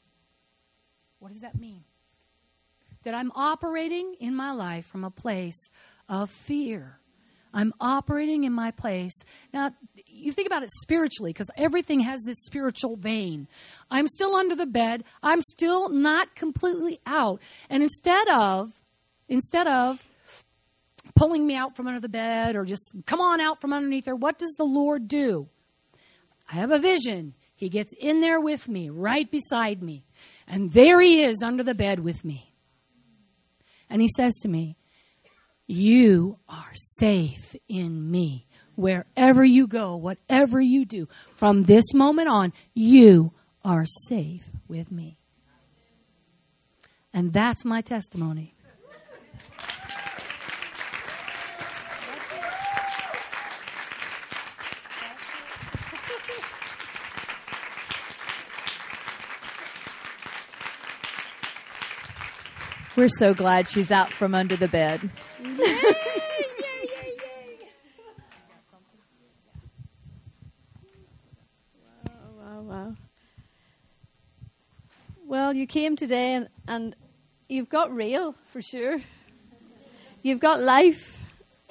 What does that mean? That I'm operating in my life from a place of fear. I'm operating in my place. Now, you think about it spiritually, because everything has this spiritual vein. I'm still under the bed. I'm still not completely out. And instead of, instead of pulling me out from under the bed or just come on out from underneath her, what does the Lord do? I have a vision. He gets in there with me, right beside me. And there he is under the bed with me. And he says to me, you are safe in me. Wherever you go, whatever you do, from this moment on, you are safe with me. And that's my testimony. We're so glad she's out from under the bed. Yay, yay, yay, yay. Wow, wow, wow. Well, you came today and, and you've got real, for sure. You've got life.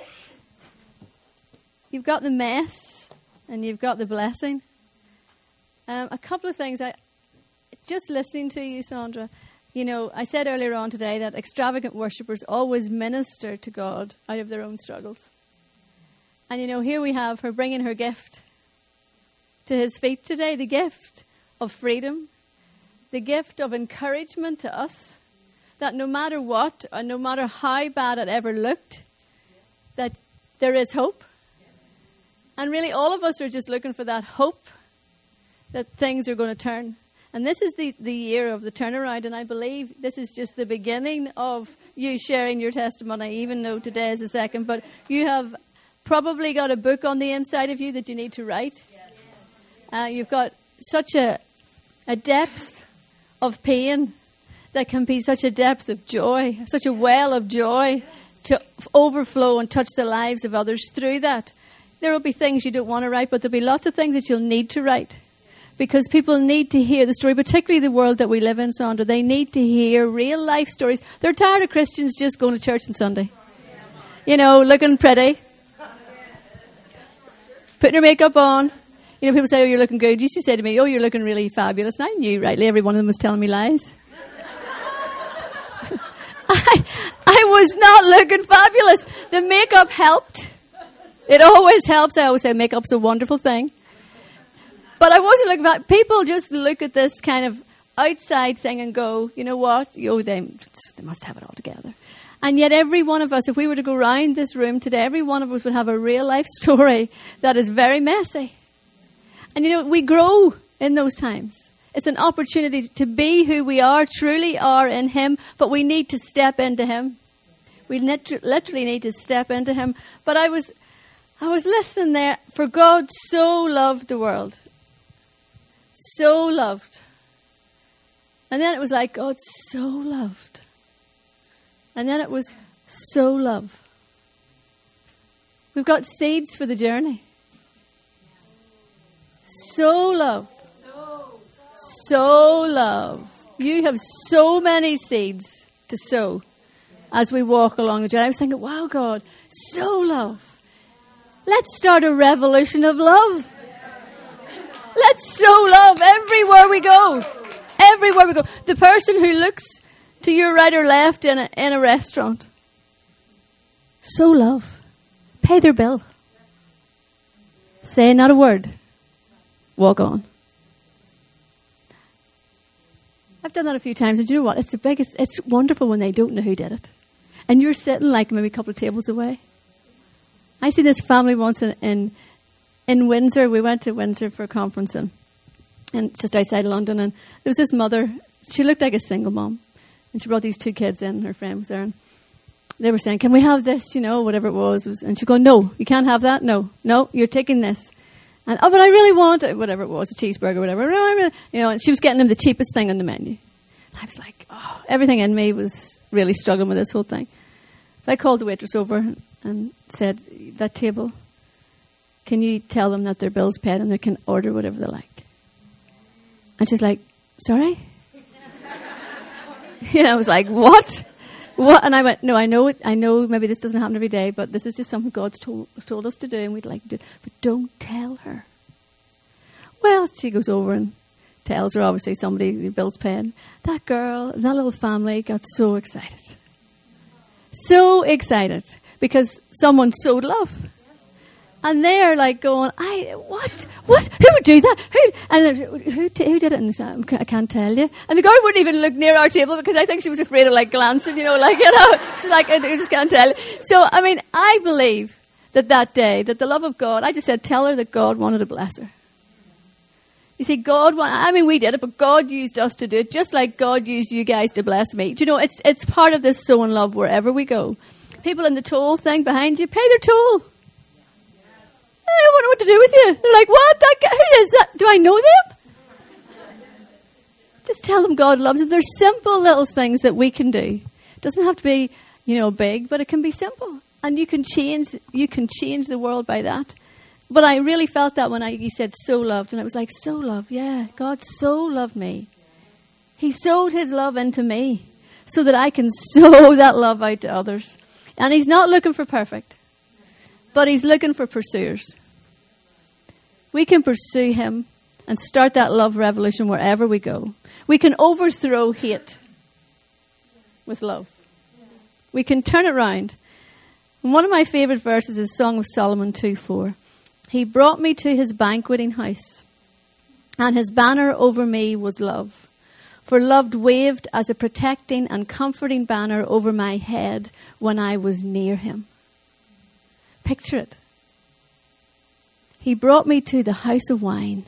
You've got the mess and you've got the blessing. Um, a couple of things. I just listening to you, Sandra, you know, I said earlier on today that extravagant worshippers always minister to God out of their own struggles. And, you know, here we have her bringing her gift to his feet today, the gift of freedom, the gift of encouragement to us, that no matter what, or no matter how bad it ever looked, that there is hope. And really all of us are just looking for that hope that things are going to turn. And this is the, the year of the turnaround, and I believe this is just the beginning of you sharing your testimony, even though today is the second. But you have probably got a book on the inside of you that you need to write. Uh, you've got such a, a depth of pain that can be such a depth of joy, such a well of joy to overflow and touch the lives of others through that. There will be things you don't want to write, but there'll be lots of things that you'll need to write. Because people need to hear the story, particularly the world that we live in, Sandra. They need to hear real life stories. They're tired of Christians just going to church on Sunday. You know, looking pretty. Putting their makeup on. You know, people say, oh, you're looking good. You used to say to me, oh, you're looking really fabulous. And I knew, rightly, every one of them was telling me lies. I, I was not looking fabulous. The makeup helped. It always helps. I always say makeup's a wonderful thing. But I wasn't looking at people just look at this kind of outside thing and go, you know what? Oh, they, they must have it all together. And yet every one of us, if we were to go round this room today, every one of us would have a real life story that is very messy. And you know, we grow in those times. It's an opportunity to be who we are, truly are in Him, but we need to step into Him. We literally need to step into Him. But I was, I was listening there. For God so loved the world. So loved. And then it was like, God so loved. And then it was so love. We've got seeds for the journey. So love. So love. You have so many seeds to sow as we walk along the journey. I was thinking, wow, God, so love. Let's start a revolution of love. Let's sow love everywhere we go. Everywhere we go. The person who looks to your right or left in a, in a restaurant. Sow love. Pay their bill. Say not a word. Walk on. I've done that a few times, and you know what? It's the biggest. It's wonderful when they don't know who did it, and you're sitting like maybe a couple of tables away. I seen this family once in, in in Windsor. We went to Windsor for a conference, and and just outside London, and there was this mother. She looked like a single mom, and she brought these two kids in. Her friend was there, and they were saying, "Can we have this?" You know, whatever it was. It was and she go, "No, you can't have that. No, no, you're taking this." And, oh, but I really want it, whatever it was, a cheeseburger, whatever. You know, and she was getting them the cheapest thing on the menu. And I was like, oh, everything in me was really struggling with this whole thing. So I called the waitress over and said, that table, can you tell them that their bill's paid and they can order whatever they like? And she's like, sorry? You know, I was like, what? What? And I went, no, I know it. I know maybe this doesn't happen every day, but this is just something God's told, told us to do, and we'd like to do it. But don't tell her. Well, she goes over and tells her, obviously, somebody, the bill's paid. That girl, that little family got so excited. So excited because someone sowed love. And they're like going, I what? What? Who would do that? Who? And who, who did it? And they said, I can't tell you. And the girl wouldn't even look near our table because I think she was afraid of like glancing, you know, like, you know. She's like, I just can't tell you. So, I mean, I believe that that day, that the love of God, I just said, tell her that God wanted to bless her. You see, God, want, I mean, we did it, but God used us to do it, just like God used you guys to bless me. Do you know, it's it's part of this sowing love wherever we go. People in the toll thing behind you, pay their toll. I don't know what to do with you. They're like, what? That guy? Who is that? Do I know them? Just tell them God loves them. There's simple little things that we can do. It doesn't have to be, you know, big, but it can be simple. And you can change you can change the world by that. But I really felt that when I you said so loved, and I was like, so loved, yeah. God so loved me. He sowed his love into me so that I can sow that love out to others. And he's not looking for perfect. But he's looking for pursuers. We can pursue him and start that love revolution wherever we go. We can overthrow hate. with love. We can turn it around. And one of my favourite verses is Song of Solomon two four. He brought me to his banqueting house, and his banner over me was love. For love waved as a protecting and comforting banner over my head when I was near him. Picture it. He brought me to the house of wine.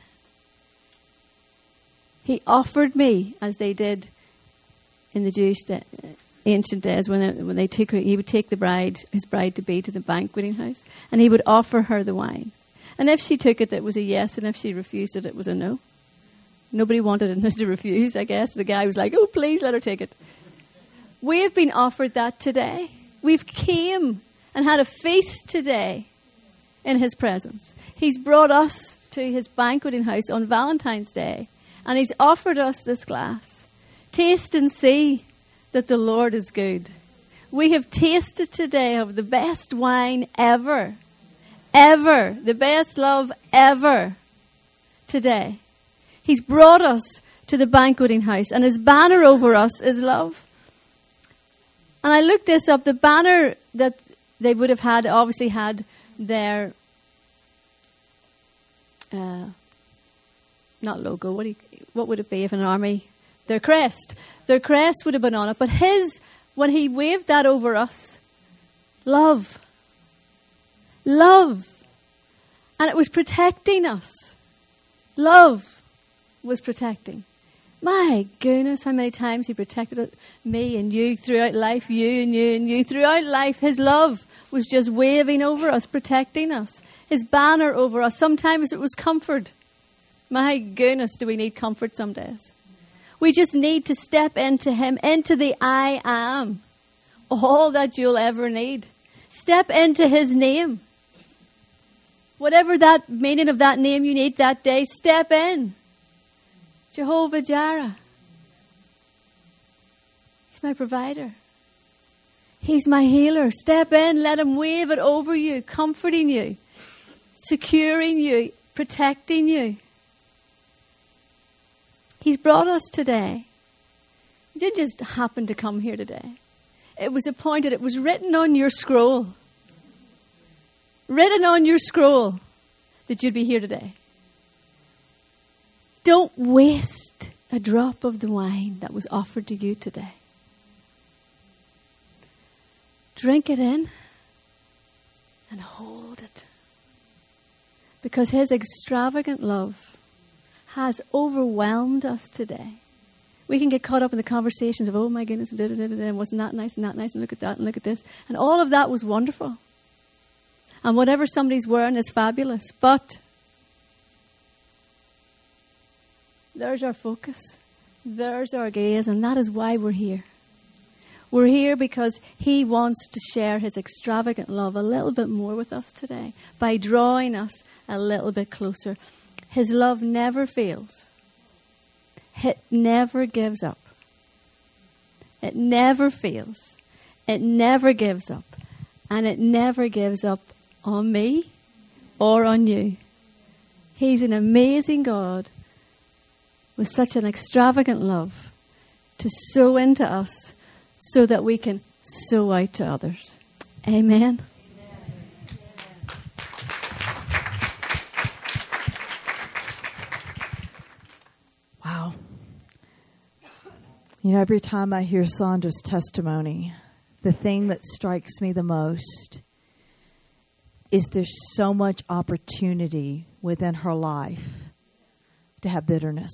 He offered me, as they did in the Jewish day, ancient days, when they, when they took her, he would take the bride, his bride to be, to the banqueting house, and he would offer her the wine. And if she took it, it was a yes, and if she refused it, it was a no. Nobody wanted it to refuse, I guess. The guy was like, oh, please let her take it. We've been offered that today. We've came and had a feast today in his presence. He's brought us to his banqueting house on Valentine's Day, and he's offered us this glass. Taste and see that the Lord is good. We have tasted today of the best wine ever. Ever. The best love ever. Today. He's brought us to the banqueting house, and his banner over us is love. And I looked this up. The banner that they would have had, obviously had their, uh, not logo, what, do you, what would it be if an army? Their crest. Their crest would have been on it. But his, when he waved that over us, love. Love. And it was protecting us. Love was protecting. My goodness, how many times he protected me and you throughout life, you and you and you. Throughout life, his love was just waving over us, protecting us. His banner over us. Sometimes it was comfort. My goodness, do we need comfort some days? We just need to step into him, into the I am. All that you'll ever need. Step into his name. Whatever that meaning of that name you need that day, step in. Jehovah Jireh. He's my provider. He's my healer. Step in, let him wave it over you, comforting you, securing you, protecting you. He's brought us today. You didn't just happen to come here today. It was appointed, it was written on your scroll. Written on your scroll that you'd be here today. Don't waste a drop of the wine that was offered to you today. Drink it in and hold it. Because his extravagant love has overwhelmed us today. We can get caught up in the conversations of, oh my goodness, da, da, da, da, da, and wasn't that nice and that nice, and look at that and look at this. And all of that was wonderful. And whatever somebody's wearing is fabulous. But there's our focus. There's our gaze. And that is why we're here. We're here because he wants to share his extravagant love a little bit more with us today. By drawing us a little bit closer. His love never fails. It never gives up. It never fails. It never gives up. And it never gives up on me or on you. He's an amazing God with such an extravagant love to sow into us so that we can sow out to others. Amen. Wow. You know, every time I hear Sandra's testimony, the thing that strikes me the most is there's so much opportunity within her life to have bitterness,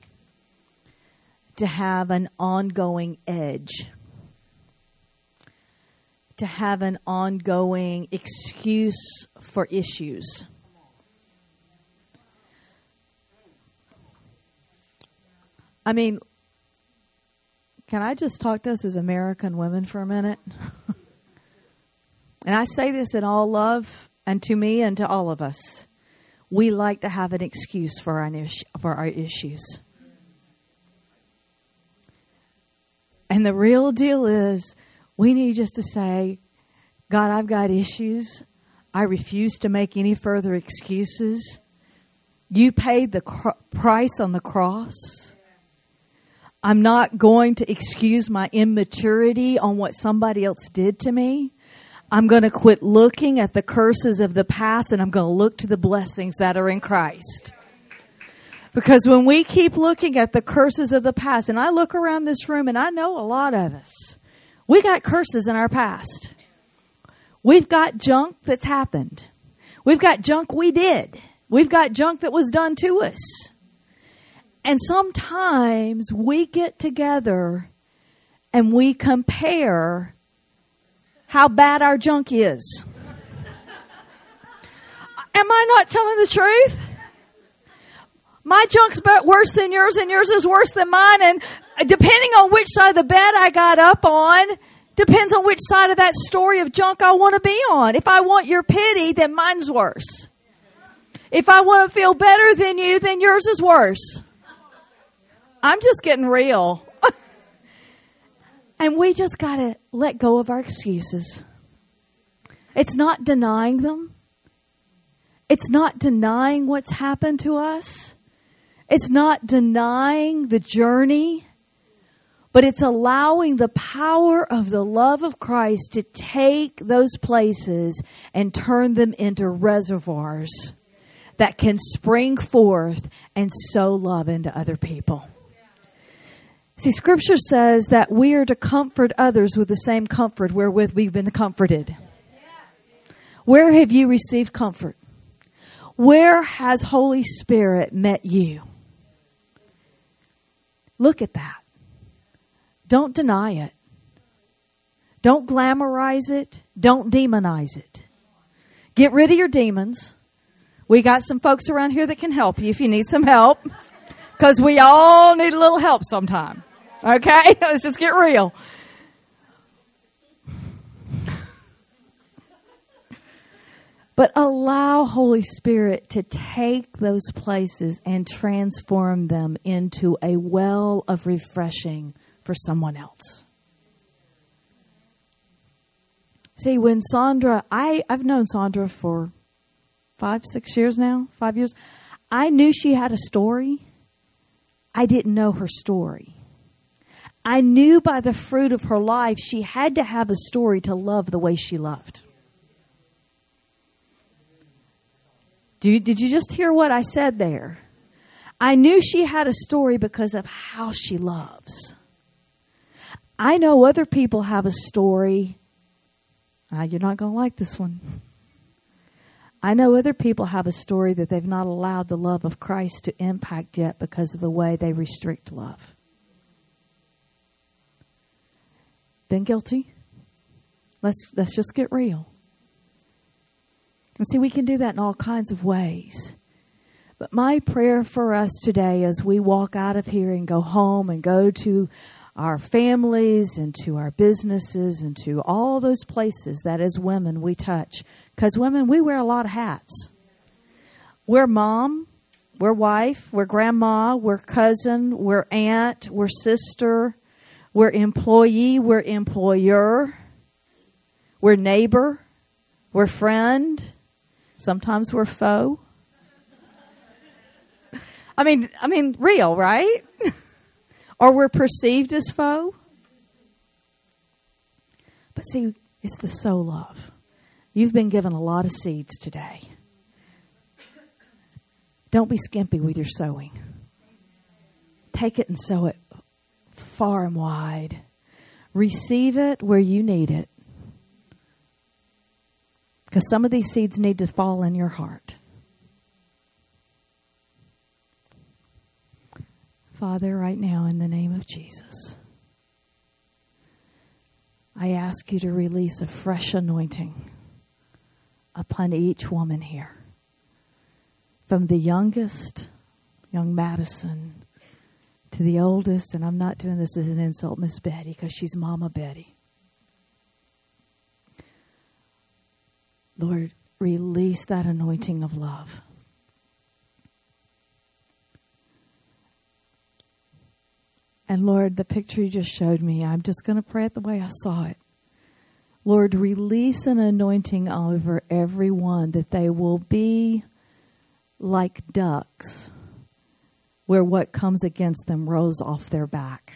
to have an ongoing edge, to have an ongoing excuse for issues. I mean, can I just talk to us as American women for a minute? And I say this in all love, and to me and to all of us. We like to have an excuse for our, for our issues. And the real deal is, we need just to say, God, I've got issues. I refuse to make any further excuses. You paid the cr- price on the cross. I'm not going to excuse my immaturity on what somebody else did to me. I'm going to quit looking at the curses of the past, and I'm going to look to the blessings that are in Christ. Because when we keep looking at the curses of the past, and I look around this room, and I know a lot of us, we got curses in our past. We've got junk that's happened. We've got junk we did. We've got junk that was done to us. And sometimes we get together and we compare how bad our junk is. Am I not telling the truth? My junk's worse than yours, and yours is worse than mine. And depending on which side of the bed I got up on, depends on which side of that story of junk I want to be on. If I want your pity, then mine's worse. If I want to feel better than you, then yours is worse. I'm just getting real. And we just got to let go of our excuses. It's not denying them. It's not denying what's happened to us. It's not denying the journey. But it's allowing the power of the love of Christ to take those places and turn them into reservoirs that can spring forth and sow love into other people. See, Scripture says that we are to comfort others with the same comfort wherewith we've been comforted. Where have you received comfort? Where has Holy Spirit met you? Look at that. Don't deny it. Don't glamorize it. Don't demonize it. Get rid of your demons. We got some folks around here that can help you if you need some help. Because we all need a little help sometime. Okay? Let's just get real. But allow Holy Spirit to take those places and transform them into a well of refreshing for someone else. See, when Sandra, I, I've known Sandra for five, six years now, five years. I knew she had a story. I didn't know her story. I knew by the fruit of her life she had to have a story to love the way she loved. Do you, did you just hear what I said there? I knew she had a story because of how she loves. I know other people have a story. Uh, you're not going to like this one. I know other people have a story that they've not allowed the love of Christ to impact yet because of the way they restrict love. Been guilty? Let's let's just get real. And see, we can do that in all kinds of ways. But my prayer for us today as we walk out of here and go home and go to our families and to our businesses and to all those places that as women we touch. Because women, we wear a lot of hats. We're mom, we're wife, we're grandma, we're cousin, we're aunt, we're sister, we're employee, we're employer, we're neighbor, we're friend. Sometimes we're foe. I mean, I mean, real, right? Or we're perceived as foe. But see, it's the sow love. You've been given a lot of seeds today. Don't be skimpy with your sowing. Take it and sow it far and wide. Receive it where you need it. Because some of these seeds need to fall in your heart. Father, right now, in the name of Jesus, I ask you to release a fresh anointing upon each woman here. From the youngest, young Madison, to the oldest, and I'm not doing this as an insult, Miss Betty, because she's Mama Betty. Lord, release that anointing of love. And Lord, the picture you just showed me, I'm just going to pray it the way I saw it. Lord, release an anointing over everyone that they will be like ducks where what comes against them rolls off their back.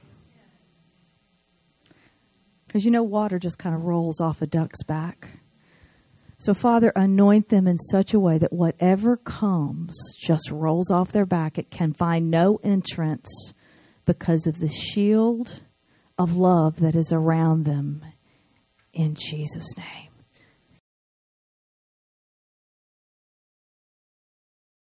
Because you know, water just kind of rolls off a duck's back. So, Father, anoint them in such a way that whatever comes just rolls off their back. It can find no entrance because of the shield of love that is around them. In Jesus' name.